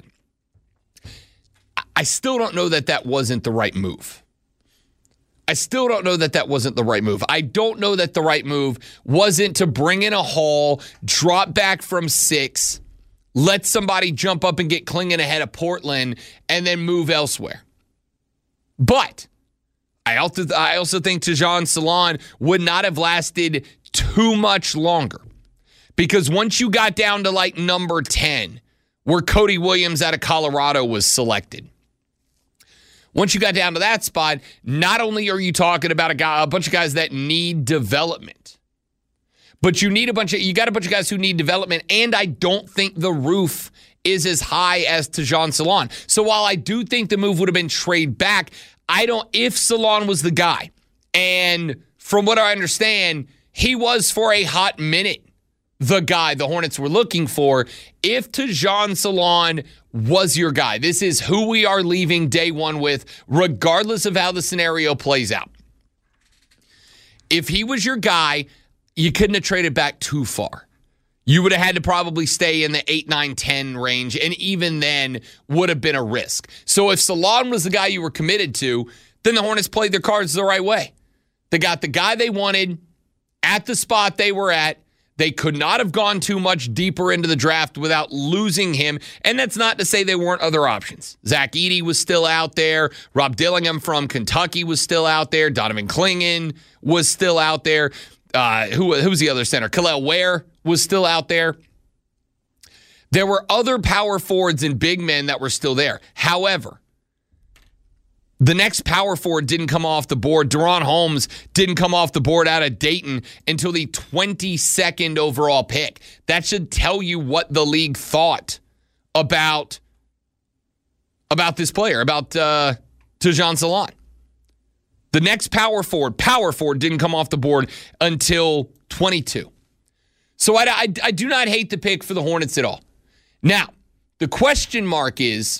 I still don't know that wasn't the right move. I don't know that the right move wasn't to bring in a haul, drop back from 6, let somebody jump up and get Clingan ahead of Portland, and then move elsewhere. But I also think Tajon Salon would not have lasted too much longer. Because once you got down to like number 10, where Cody Williams out of Colorado was selected, once you got down to that spot, not only are you talking about a bunch of guys that need development, but you got a bunch of guys who need development, and I don't think the roof is as high as Tajon Salon. So while I do think the move would have been trade back, if Salon was the guy, and from what I understand, he was for a hot minute the guy the Hornets were looking for. If Tajon Salon was your guy, this is who we are leaving day one with, regardless of how the scenario plays out. If he was your guy, you couldn't have traded back too far. You would have had to probably stay in the 8, 9, 10 range, and even then would have been a risk. So if Salon was the guy you were committed to, then the Hornets played their cards the right way. They got the guy they wanted at the spot they were at. They could not have gone too much deeper into the draft without losing him. And that's not to say there weren't other options. Zach Edey was still out there. Rob Dillingham from Kentucky was still out there. Donovan Clingan was still out there. Who was the other center? Kel'el Ware was still out there. There were other power forwards and big men that were still there. However, the next power forward didn't come off the board. Deron Holmes didn't come off the board out of Dayton until the 22nd overall pick. That should tell you what the league thought about this player, about Tajon Salon. The next power forward didn't come off the board until 22. So I do not hate the pick for the Hornets at all. Now, the question mark is,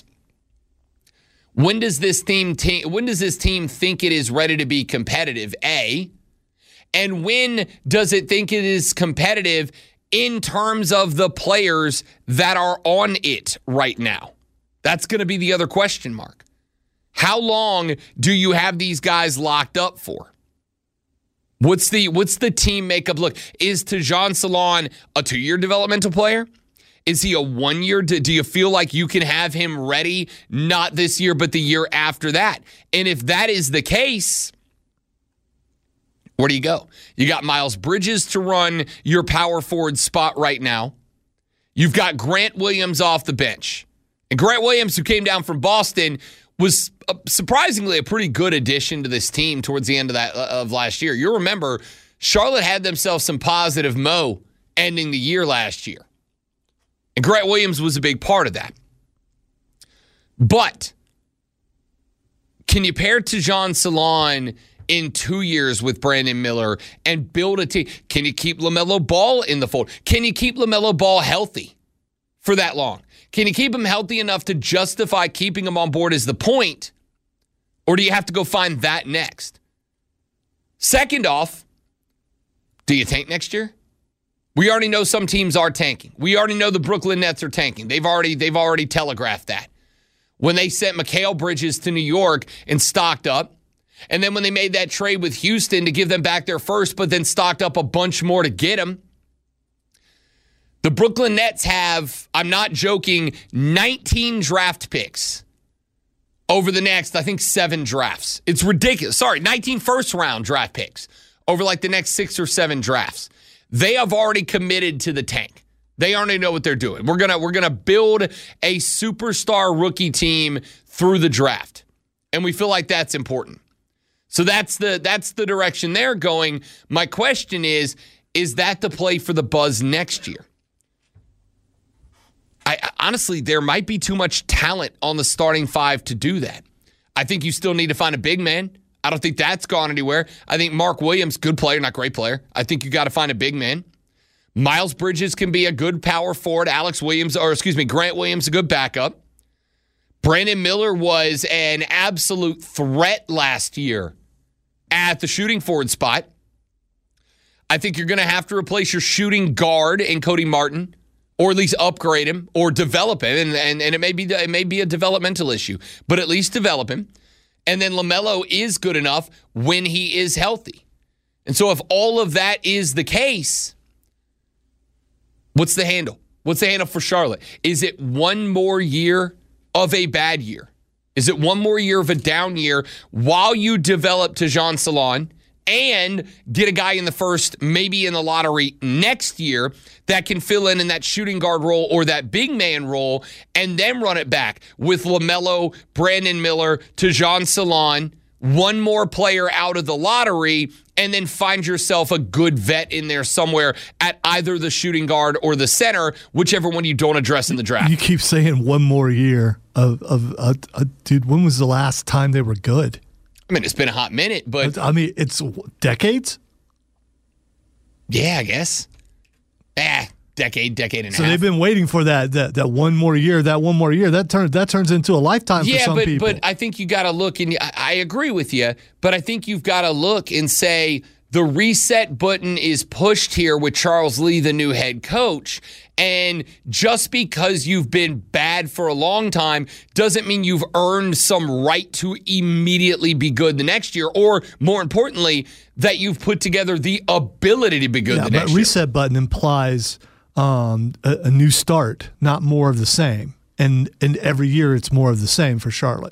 when does this team think it is ready to be competitive, A? And when does it think it is competitive in terms of the players that are on it right now? That's going to be the other question mark. How long do you have these guys locked up for? What's the team makeup look? Is Tajon Salon a 2-year developmental player? Is he a 1-year? Do you feel like you can have him ready, not this year, but the year after that? And if that is the case, where do you go? You got Miles Bridges to run your power forward spot right now. You've got Grant Williams off the bench. And Grant Williams, who came down from Boston, was surprisingly a pretty good addition to this team towards the end of last year. You remember, Charlotte had themselves some positive mo ending the year last year. And Grant Williams was a big part of that. But can you pair Tajon Salon in 2 years with Brandon Miller and build a team? Can you keep LaMelo Ball in the fold? Can you keep LaMelo Ball healthy for that long? Can you keep him healthy enough to justify keeping him on board as the point? Or do you have to go find that next? Second off, do you tank next year? We already know some teams are tanking. We already know the Brooklyn Nets are tanking. They've already telegraphed that. When they sent Mikal Bridges to New York and stocked up, And then when they made that trade with Houston to give them back their first, but then stocked up a bunch more to get him, the Brooklyn Nets have, I'm not joking, 19 draft picks over the next, I think, 7 drafts. It's ridiculous. Sorry, 19 first-round draft picks over like the next 6 or 7 drafts. They have already committed to the tank. They already know what they're doing. We're gonna build a superstar rookie team through the draft, and we feel like that's important. So that's the direction they're going. My question is that the play for the Buzz next year? Honestly, there might be too much talent on the starting 5 to do that. I think you still need to find a big man. I don't think that's gone anywhere. I think Mark Williams, good player, not great player. I think you got to find a big man. Miles Bridges can be a good power forward. Grant Williams, a good backup. Brandon Miller was an absolute threat last year at the shooting forward spot. I think you're going to have to replace your shooting guard in Cody Martin, or at least upgrade him or develop him. And it may be a developmental issue, but at least develop him. And then LaMelo is good enough when he is healthy. And so if all of that is the case, what's the handle? What's the handle for Charlotte? Is it one more year of a bad year? Is it one more year of a down year while you develop Tajon Salon and get a guy in the first, maybe in the lottery next year, that can fill in that shooting guard role or that big man role, and then run it back with LaMelo, Brandon Miller, Tajon Salon, one more player out of the lottery, and then find yourself a good vet in there somewhere at either the shooting guard or the center, whichever one you don't address in the draft. You keep saying one more year dude, when was the last time they were good? I mean, it's been a hot minute, but... I mean, it's decades? Yeah, I guess. Decade and a half. So they've been waiting for that one more year. That one more year, that turns into a lifetime for some people. But I think you got to look, and I agree with you, but I think you've got to look and say the reset button is pushed here with Charles Lee, the new head coach. And just because you've been bad for a long time doesn't mean you've earned some right to immediately be good the next year, or more importantly, that you've put together the ability to be good the next year. Reset button implies a new start, not more of the same. And every year it's more of the same for Charlotte.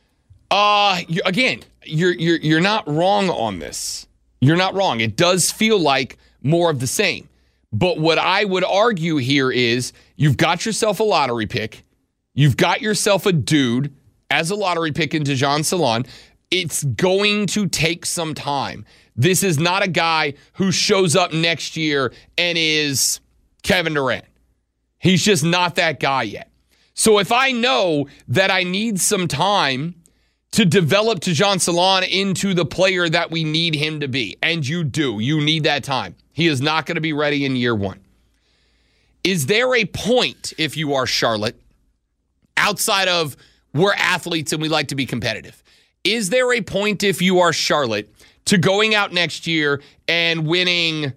Again, you're not wrong on this. You're not wrong. It does feel like more of the same. But what I would argue here is you've got yourself a lottery pick. You've got yourself a dude as a lottery pick in Tajon Salon. It's going to take some time. This is not a guy who shows up next year and is Kevin Durant. He's just not that guy yet. So if I know that I need some time to develop Tajon Salon into the player that we need him to be, and you do, you need that time. He is not going to be ready in year one. Is there a point, if you are Charlotte, outside of we're athletes and we like to be competitive, is there a point, if you are Charlotte, to going out next year and winning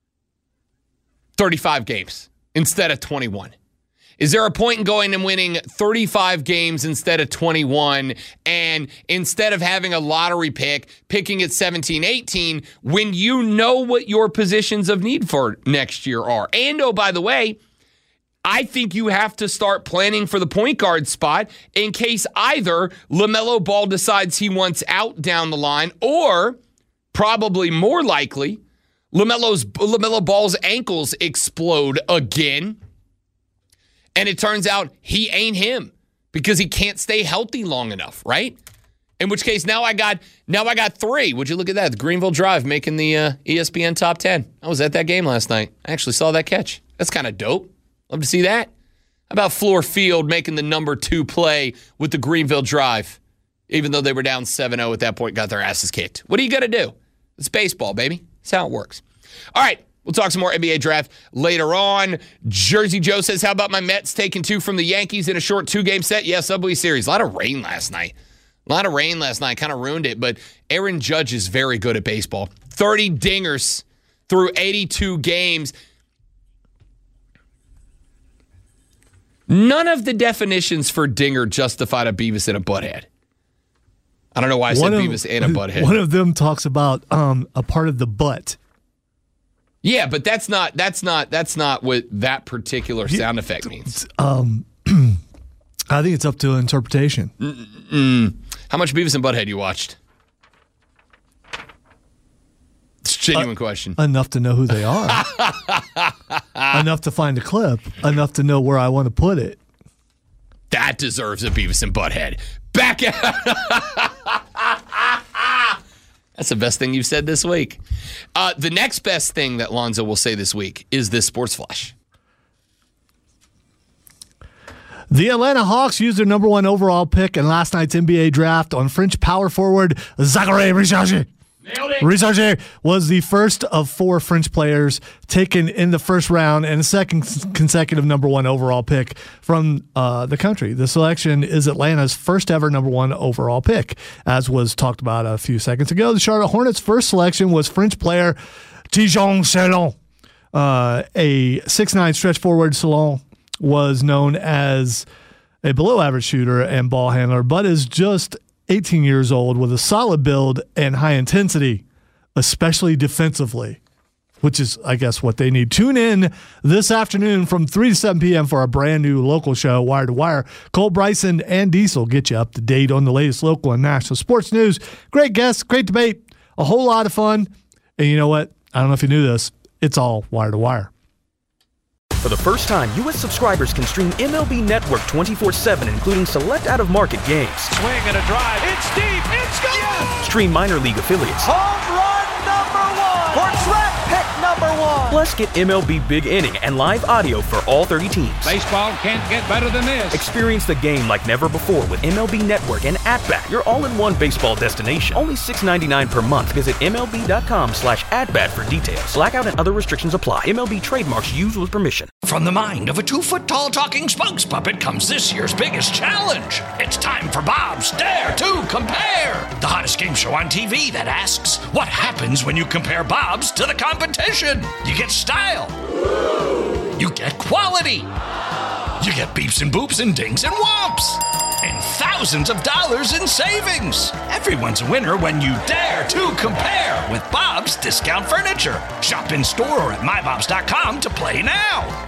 35 games instead of 21? Is there a point in going and winning 35 games instead of 21, and instead of having a lottery pick, picking at 17, 18, when you know what your positions of need for next year are? And, oh, by the way, I think you have to start planning for the point guard spot in case either LaMelo Ball decides he wants out down the line, or, probably more likely, LaMelo Ball's ankles explode again. And it turns out he ain't him because he can't stay healthy long enough, right? In which case, now I got 3. Would you look at that? The Greenville Drive making the ESPN Top 10. I was at that game last night. I actually saw that catch. That's kind of dope. Love to see that. How about Floor Field making the number 2 play with the Greenville Drive, even though they were down 7-0 at that point, got their asses kicked? What are you going to do? It's baseball, baby. That's how it works. All right. We'll talk some more NBA draft later on. Jersey Joe says, how about my Mets taking 2 from the Yankees in a short 2-game set? Yeah, Subway Series. A lot of rain last night. Kind of ruined it. But Aaron Judge is very good at baseball. 30 dingers through 82 games. None of the definitions for dinger justified a Beavis and a Butthead. I don't know why I said Beavis and a butthead. One of them talks about a part of the butt. Yeah, but that's not what that particular sound effect means. I think it's up to interpretation. How much Beavis and Butthead you watched? It's a genuine question. Enough to know who they are. Enough to find a clip. Enough to know where I want to put it. That deserves a Beavis and Butthead. Back out. That's the best thing you've said this week. The next best thing that Lonzo will say this week is this Sports Flash. The Atlanta Hawks used their number 1 overall pick in last night's NBA draft on French power forward Zachary Richarche. Richarche was the first of 4 French players taken in the first round and the second consecutive number 1 overall pick from the country. The selection is Atlanta's first ever number 1 overall pick. As was talked about a few seconds ago, the Charlotte Hornets' first selection was French player Tidjane Salon. A 6'9" stretch forward, Salon was known as a below-average shooter and ball handler, but is just 18 years old with a solid build and high intensity, especially defensively, which is, I guess, what they need. Tune in this afternoon from 3 to 7 p.m. for our brand new local show, Wire to Wire. Cole Bryson and Diesel get you up to date on the latest local and national sports news. Great guests, great debate, a whole lot of fun. And you know what? I don't know if you knew this. It's all Wire to Wire. For the first time, U.S. subscribers can stream MLB Network 24/7, including select out-of-market games. Swing and a drive. It's deep. It's gone. Yes. Stream minor league affiliates. Home run number 1. Or draft pick number 1. Plus, get MLB Big Inning and live audio for all 30 teams. Baseball can't get better than this. Experience the game like never before with MLB Network and At-Bat, your all-in-one baseball destination. Only $6.99 per month. Visit MLB.com/at-bat for details. Blackout and other restrictions apply. MLB trademarks used with permission. From the mind of a 2-foot-tall talking spokes puppet comes this year's biggest challenge. It's time for Bob's Dare to Compare, the hottest game show on TV that asks, what happens when you compare Bob's to the competition? You get style. You get quality. You get beeps and boops and dings and whomps. And thousands of dollars in savings. Everyone's a winner when you dare to compare with Bob's Discount Furniture. Shop in store or at mybobs.com to play now.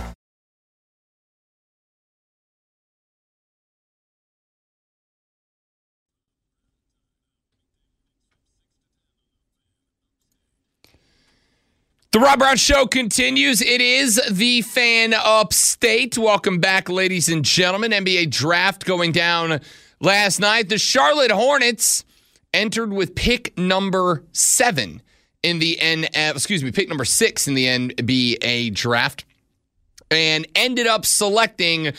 The Rob Brown Show continues. It is the Fan Upstate. Welcome back, ladies and gentlemen. NBA draft going down last night. The Charlotte Hornets entered with pick number 7 in the pick number 6 in the NBA draft, and ended up selecting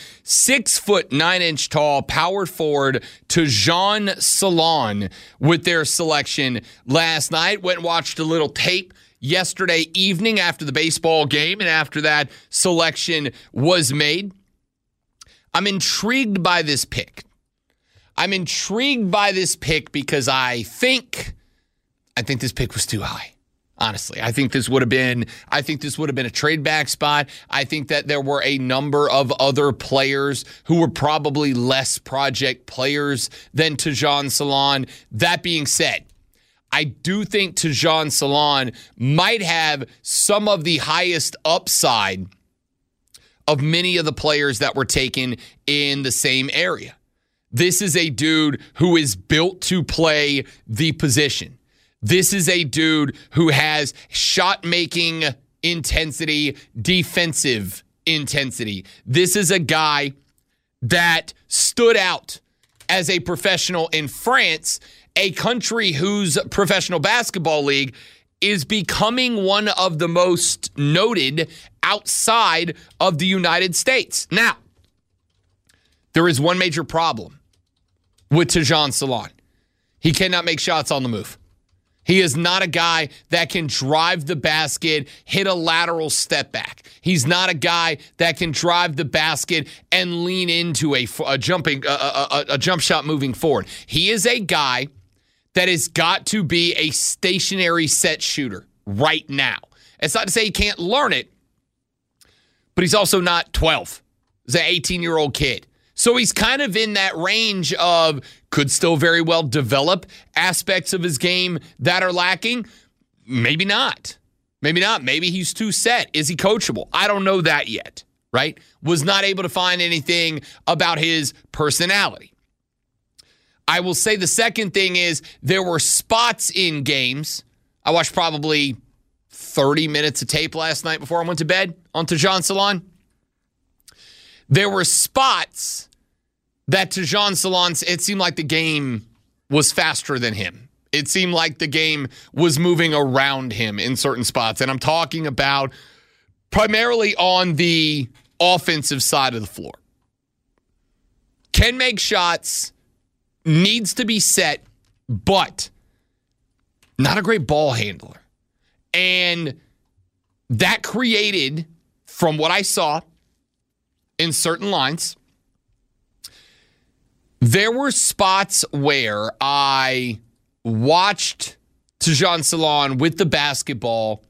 6'9" tall power forward Tidjane Salon with their selection last night. Went and watched a little tape yesterday evening after the baseball game and after that selection was made. I'm intrigued by this pick. I'm intrigued by this pick because I think this pick was too high. Honestly, I think this would have been a trade back spot. I think that there were a number of other players who were probably less project players than Tidjane Salon. That being said, I do think Tidjane Salon might have some of the highest upside of many of the players that were taken in the same area. This is a dude who is built to play the position. This is a dude who has shot-making intensity, defensive intensity. This is a guy that stood out as a professional in France, a country whose professional basketball league is becoming one of the most noted outside of the United States. Now, there is one major problem with Tidjane Salon. He cannot make shots on the move. He is not a guy that can drive the basket, hit a lateral step back. He's not a guy that can drive the basket and lean into a jump shot moving forward. He is a guy that has got to be a stationary set shooter right now. It's not to say he can't learn it, but he's also not 12. He's an 18-year-old kid. So he's kind of in that range of could still very well develop aspects of his game that are lacking. Maybe not. Maybe not. Maybe he's too set. Is he coachable? I don't know that yet, right? Was not able to find anything about his personality. I will say the second thing is there were spots in games. I watched probably 30 minutes of tape last night before I went to bed on Tajon Salon. There were spots that Tajon Salon, it seemed like the game was faster than him. It seemed like the game was moving around him in certain spots. And I'm talking about primarily on the offensive side of the floor. Can make shots, needs to be set, but not a great ball handler. And that created, from what I saw in certain lines, there were spots where I watched Tajon Salon with the basketball,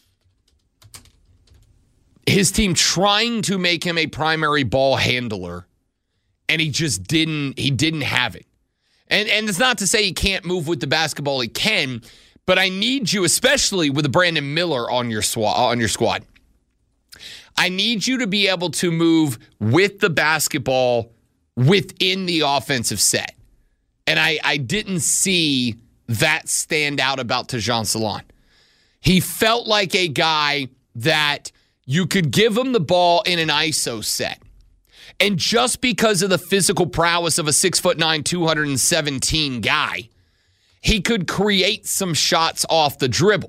his team trying to make him a primary ball handler, and he just didn't have it. And it's not to say he can't move with the basketball, he can, but I need you, especially with Brandon Miller on your squad. I need you to be able to move with the basketball within the offensive set. And I didn't see that stand out about Tajon Salon. He felt like a guy that you could give him the ball in an ISO set. And just because of the physical prowess of a 6'9", 217 guy, he could create some shots off the dribble.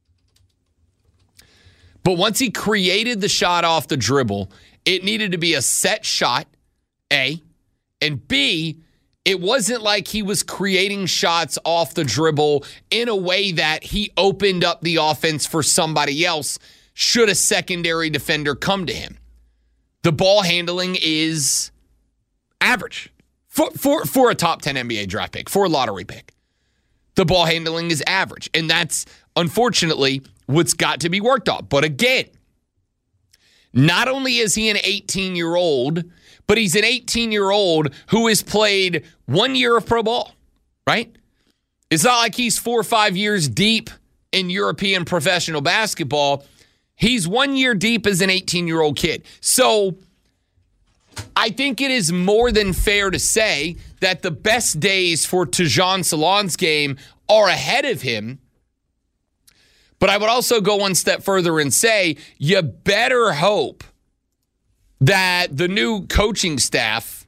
But once he created the shot off the dribble, it needed to be a set shot, A, and B, it wasn't like he was creating shots off the dribble in a way that he opened up the offense for somebody else should a secondary defender come to him. The ball handling is average for a top 10 NBA draft pick, for a lottery pick. The ball handling is average, and that's, unfortunately, what's got to be worked on. But again, not only is he an 18-year-old, but he's an 18-year-old who has played 1 year of pro ball, right? It's not like he's 4 or 5 years deep in European professional basketball. He's 1 year deep as an 18-year-old kid. So I think it is more than fair to say that the best days for Tajon Salon's game are ahead of him. But I would also go one step further and say you better hope that the new coaching staff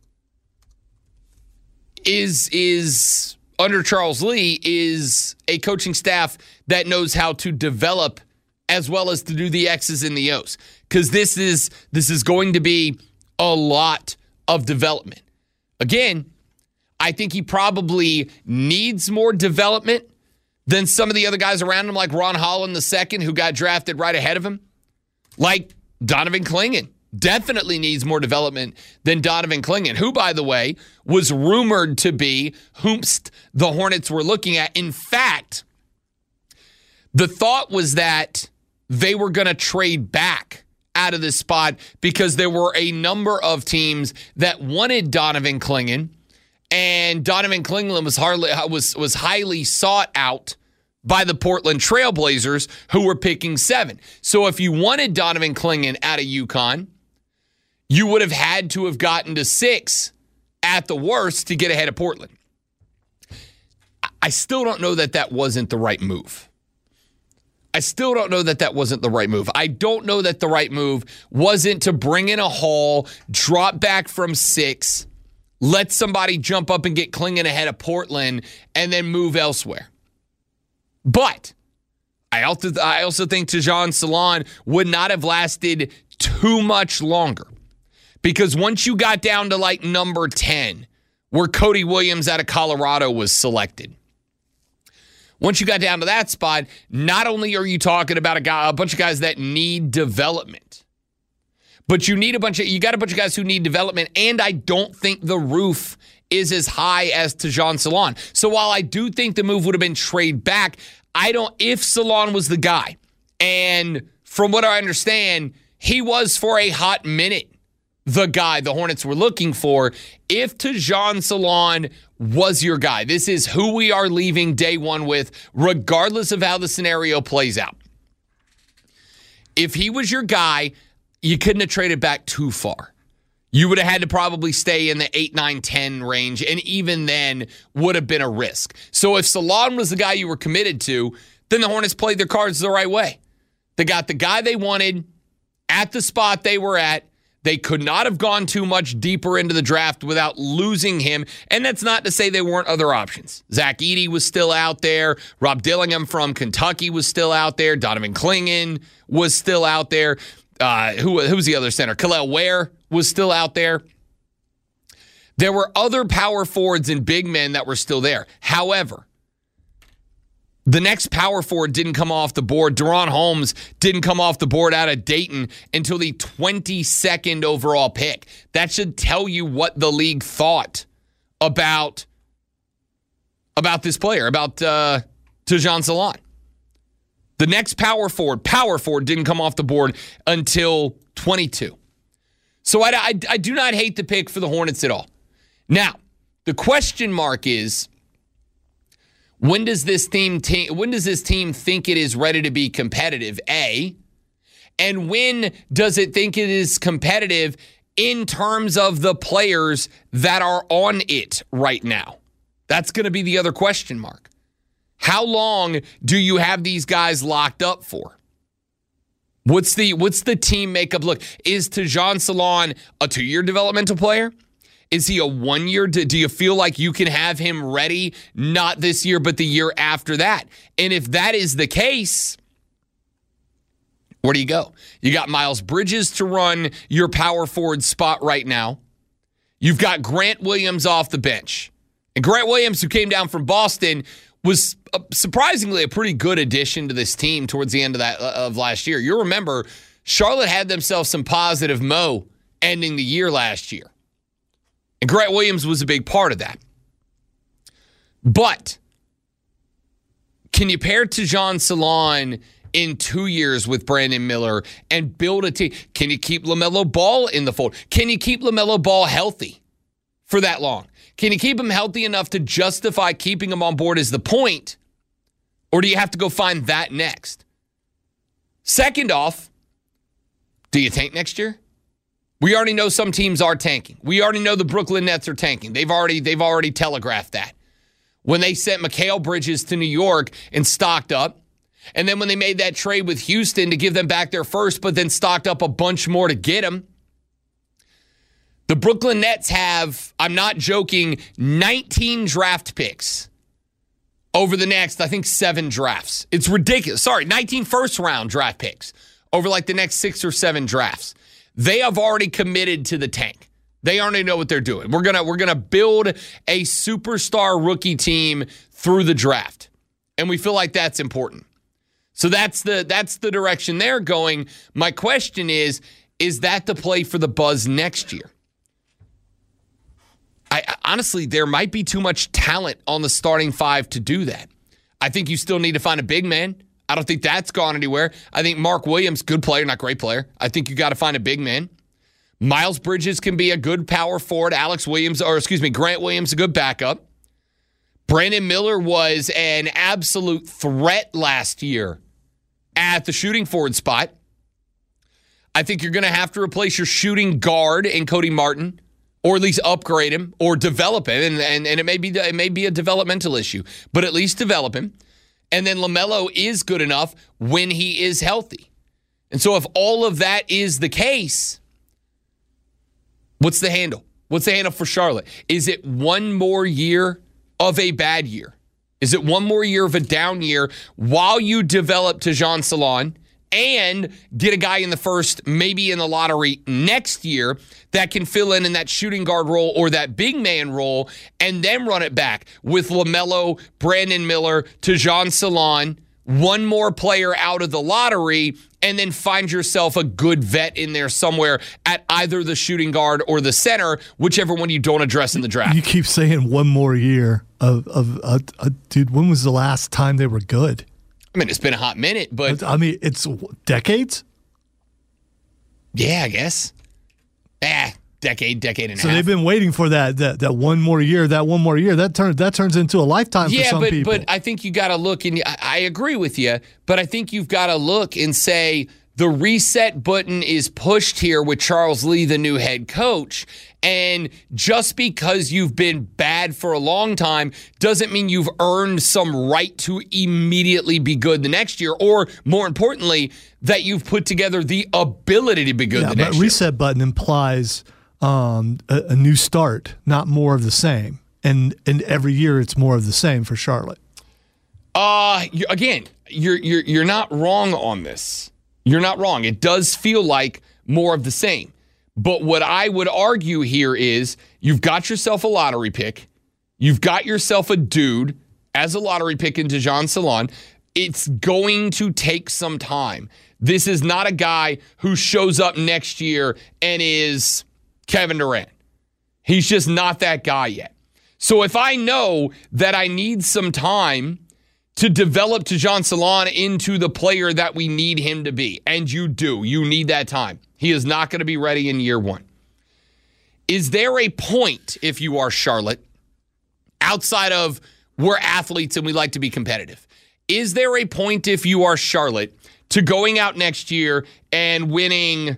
is under Charles Lee is a coaching staff that knows how to develop as well as to do the X's and the O's. Because this is going to be a lot of development. Again, I think he probably needs more development than some of the other guys around him, like Ron Holland II, who got drafted right ahead of him. Like Donovan Clingan. Definitely needs more development than Donovan Clingan, who, by the way, was rumored to be whomst the Hornets were looking at. In fact, the thought was that they were going to trade back out of this spot because there were a number of teams that wanted Donovan Clingan, and Donovan Clingan was highly sought out by the Portland Trailblazers, who were picking 7. So if you wanted Donovan Clingan out of UConn, you would have had to have gotten to 6 at the worst to get ahead of Portland. I still don't know that wasn't the right move. I don't know that the right move wasn't to bring in a haul, drop back from 6, let somebody jump up and get Clingan ahead of Portland, and then move elsewhere. But I also think Tajon Salon would not have lasted too much longer. Because once you got down to like number 10, where Cody Williams out of Colorado was selected, once you got down to that spot, not only are you talking about a bunch of guys that need development, but you got a bunch of guys who need development, and I don't think the roof is as high as Tajon Salon. So while I do think the move would have been trade back, if Salon was the guy, and from what I understand, he was for a hot minute the guy the Hornets were looking for. If Tajon Salon was your guy, this is who we are leaving day one with, regardless of how the scenario plays out. If he was your guy, you couldn't have traded back too far. You would have had to probably stay in the 8, 9, 10 range, and even then would have been a risk. So if Salon was the guy you were committed to, then the Hornets played their cards the right way. They got the guy they wanted at the spot they were at. They could not have gone too much deeper into the draft without losing him. And that's not to say there weren't other options. Zach Edey was still out there. Rob Dillingham from Kentucky was still out there. Donovan Clingan was still out there. Who's the other center? Khalil Ware was still out there. There were other power forwards and big men that were still there. However, the next power forward didn't come off the board. Deron Holmes didn't come off the board out of Dayton until the 22nd overall pick. That should tell you what the league thought about this player, about Tajon Salon. The next power forward didn't come off the board until 22. So I do not hate the pick for the Hornets at all. Now, the question mark is, when does this team think it is ready to be competitive, A? And when does it think it is competitive in terms of the players that are on it right now? That's going to be the other question mark. How long do you have these guys locked up for? What's the team makeup look? Is Tajon Salon a 2-year developmental player? Is he a 1-year? Do you feel like you can have him ready, not this year, but the year after that? And if that is the case, where do you go? You got Miles Bridges to run your power forward spot right now. You've got Grant Williams off the bench. And Grant Williams, who came down from Boston, was surprisingly a pretty good addition to this team towards the end of last year. You'll remember, Charlotte had themselves some positive mo ending the year last year. And Grant Williams was a big part of that. But can you pair Tajon Salon in 2 years with Brandon Miller and build a team? Can you keep LaMelo Ball in the fold? Can you keep LaMelo Ball healthy for that long? Can you keep him healthy enough to justify keeping him on board as the point? Or do you have to go find that next? Second off, do you tank next year? We already know some teams are tanking. We already know the Brooklyn Nets are tanking. They've already telegraphed that. When they sent Mikal Bridges to New York and stocked up, and then when they made that trade with Houston to give them back their first, but then stocked up a bunch more to get them. The Brooklyn Nets have, I'm not joking, 19 draft picks over the next, I think, 7 drafts. It's ridiculous. 19 first-round draft picks over like the next 6 or 7 drafts. They have already committed to the tank. They already know what they're doing. We're gonna build a superstar rookie team through the draft, and we feel like that's important. So that's the direction they're going. My question is that the play for the Buzz next year? Honestly, there might be too much talent on the starting 5 to do that. I think you still need to find a big man. I don't think that's gone anywhere. I think Mark Williams, good player, not great player. I think you got to find a big man. Miles Bridges can be a good power forward. Grant Williams, a good backup. Brandon Miller was an absolute threat last year at the shooting forward spot. I think you're going to have to replace your shooting guard in Cody Martin, or at least upgrade him or develop him. And it may be a developmental issue, but at least develop him. And then LaMelo is good enough when he is healthy. And so if all of that is the case, what's the handle? What's the handle for Charlotte? Is it one more year of a bad year? Is it one more year of a down year while you develop Tajon Salon and get a guy in the first, maybe in the lottery next year that can fill in that shooting guard role or that big man role, and then run it back with LaMelo, Brandon Miller, Tajon Salon, one more player out of the lottery, and then find yourself a good vet in there somewhere at either the shooting guard or the center, whichever one you don't address in the draft. You keep saying one more year dude, when was the last time they were good? I mean, it's been a hot minute, but... I mean, it's decades? Yeah, I guess. Decade and a half. So they've been waiting for that one more year. That turns into a lifetime for some people. But I think you got to look, and I agree with you, but I think you've got to look and say the reset button is pushed here with Charles Lee, the new head coach. And just because you've been bad for a long time doesn't mean you've earned some right to immediately be good the next year, or more importantly, that you've put together the ability to be good the next year. But reset button implies a new start, not more of the same. And every year it's more of the same for Charlotte. Again, you're not wrong on this. You're not wrong. It does feel like more of the same. But what I would argue here is you've got yourself a lottery pick. You've got yourself a dude as a lottery pick in Dejan Salon. It's going to take some time. This is not a guy who shows up next year and is Kevin Durant. He's just not that guy yet. So if I know that I need some time to develop Dejan Salon into the player that we need him to be, and you do, you need that time. He is not going to be ready in year one. Is there a point, if you are Charlotte, outside of we're athletes and we like to be competitive, is there a point, if you are Charlotte, to going out next year and winning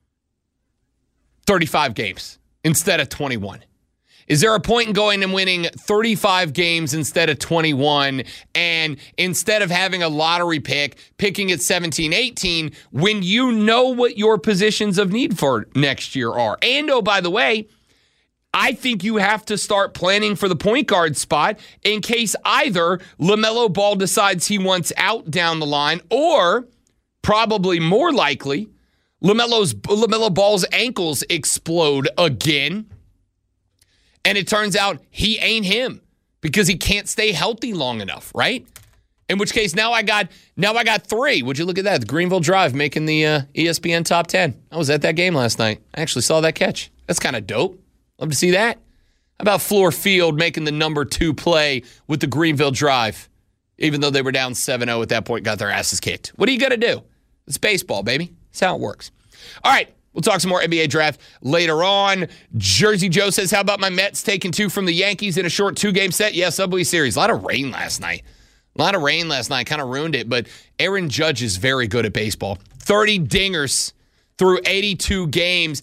35 games instead of 21? Is there a point in going and winning 35 games instead of 21, and instead of having a lottery pick, picking at 17, 18, when you know what your positions of need for next year are? And, oh, by the way, I think you have to start planning for the point guard spot in case either LaMelo Ball decides he wants out down the line, or, probably more likely, LaMelo Ball's ankles explode again. And it turns out he ain't him because he can't stay healthy long enough, right? In which case, now I got three. Would you look at that? The Greenville Drive making the ESPN Top 10. I was at that game last night. I actually saw that catch. That's kind of dope. Love to see that. How about Floor Field making the number 2 play with the Greenville Drive? Even though they were down 7-0 at that point, got their asses kicked. What are you going to do? It's baseball, baby. That's how it works. All right. We'll talk some more NBA draft later on. Jersey Joe says, how about my Mets taking 2 from the Yankees in a short 2-game set? Yeah, Subway Series. A lot of rain last night. Kind of ruined it. But Aaron Judge is very good at baseball. 30 dingers through 82 games.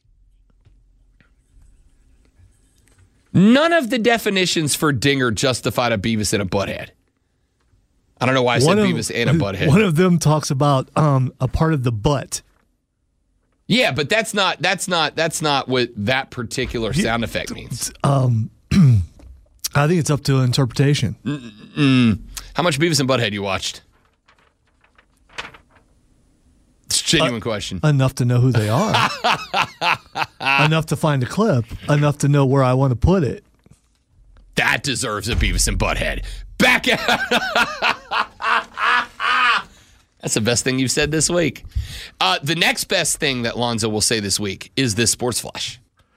None of the definitions for dinger justified a Beavis and a Butthead. I don't know why I said Beavis and a Butthead. One of them talks about a part of the butt. Yeah, but that's not what that particular sound effect means. I think it's up to interpretation. How much Beavis and Butthead you watched? It's a genuine question. Enough to know who they are. Enough to find a clip. Enough to know where I want to put it. That deserves a Beavis and Butthead. Back at That's the best thing you've said this week. The next best thing that Lonzo will say this week is this Sports Flash.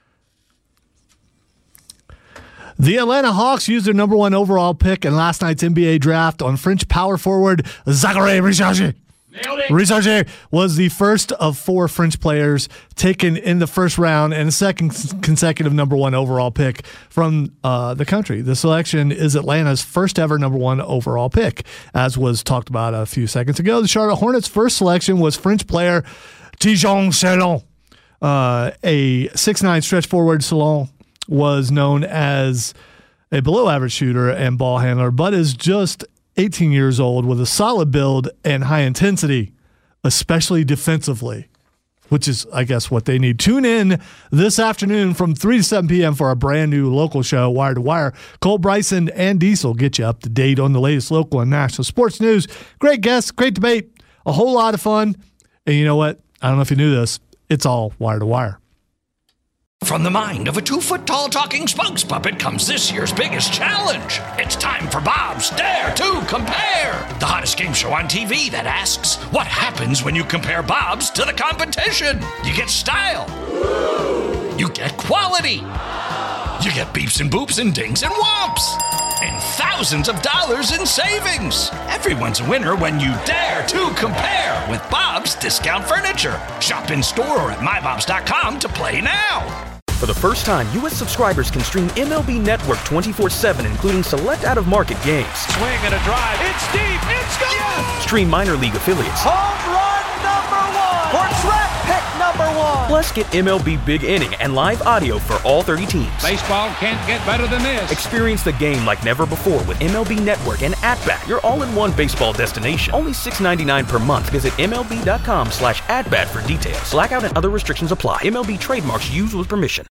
The Atlanta Hawks used their number 1 overall pick in last night's NBA draft on French power forward Zachary Richarge. Richarge was the first of 4 French players taken in the first round and the second consecutive number 1 overall pick from the country. The selection is Atlanta's first ever number 1 overall pick. As was talked about a few seconds ago, the Charlotte Hornets' first selection was French player Tidjane Salon. A 6'9" stretch forward, Salon was known as a below-average shooter and ball handler, but is just 18 years old with a solid build and high intensity, especially defensively, which is, I guess, what they need. Tune in this afternoon from 3 to 7 p.m. for our brand new local show, Wire to Wire. Cole Bryson and Diesel get you up to date on the latest local and national sports news. Great guests, great debate, a whole lot of fun. And you know what? I don't know if you knew this. It's all Wire to Wire. From the mind of a 2-foot-tall talking spokes puppet comes this year's biggest challenge. It's time for Bob's Dare to Compare, the hottest game show on TV that asks, what happens when you compare Bob's to the competition? You get style. You get quality. You get beeps and boops and dings and whomps. And thousands thousands of dollars in savings. Everyone's a winner when you dare to compare with Bob's Discount Furniture. Shop in store or at mybobs.com to play now. For the first time, U.S. subscribers can stream MLB Network 24/7, including select out-of-market games. Swing and a drive. It's deep. It's gone. Yes. Stream minor league affiliates. Home run number 1. Or draft pick number 1. Plus, get MLB Big Inning and live audio for all 30 teams. Baseball can't get better than this. Experience the game like never before with MLB Network and At-Bat, your all-in-one baseball destination. Only $6.99 per month. Visit MLB.com/atbat for details. Blackout and other restrictions apply. MLB trademarks used with permission.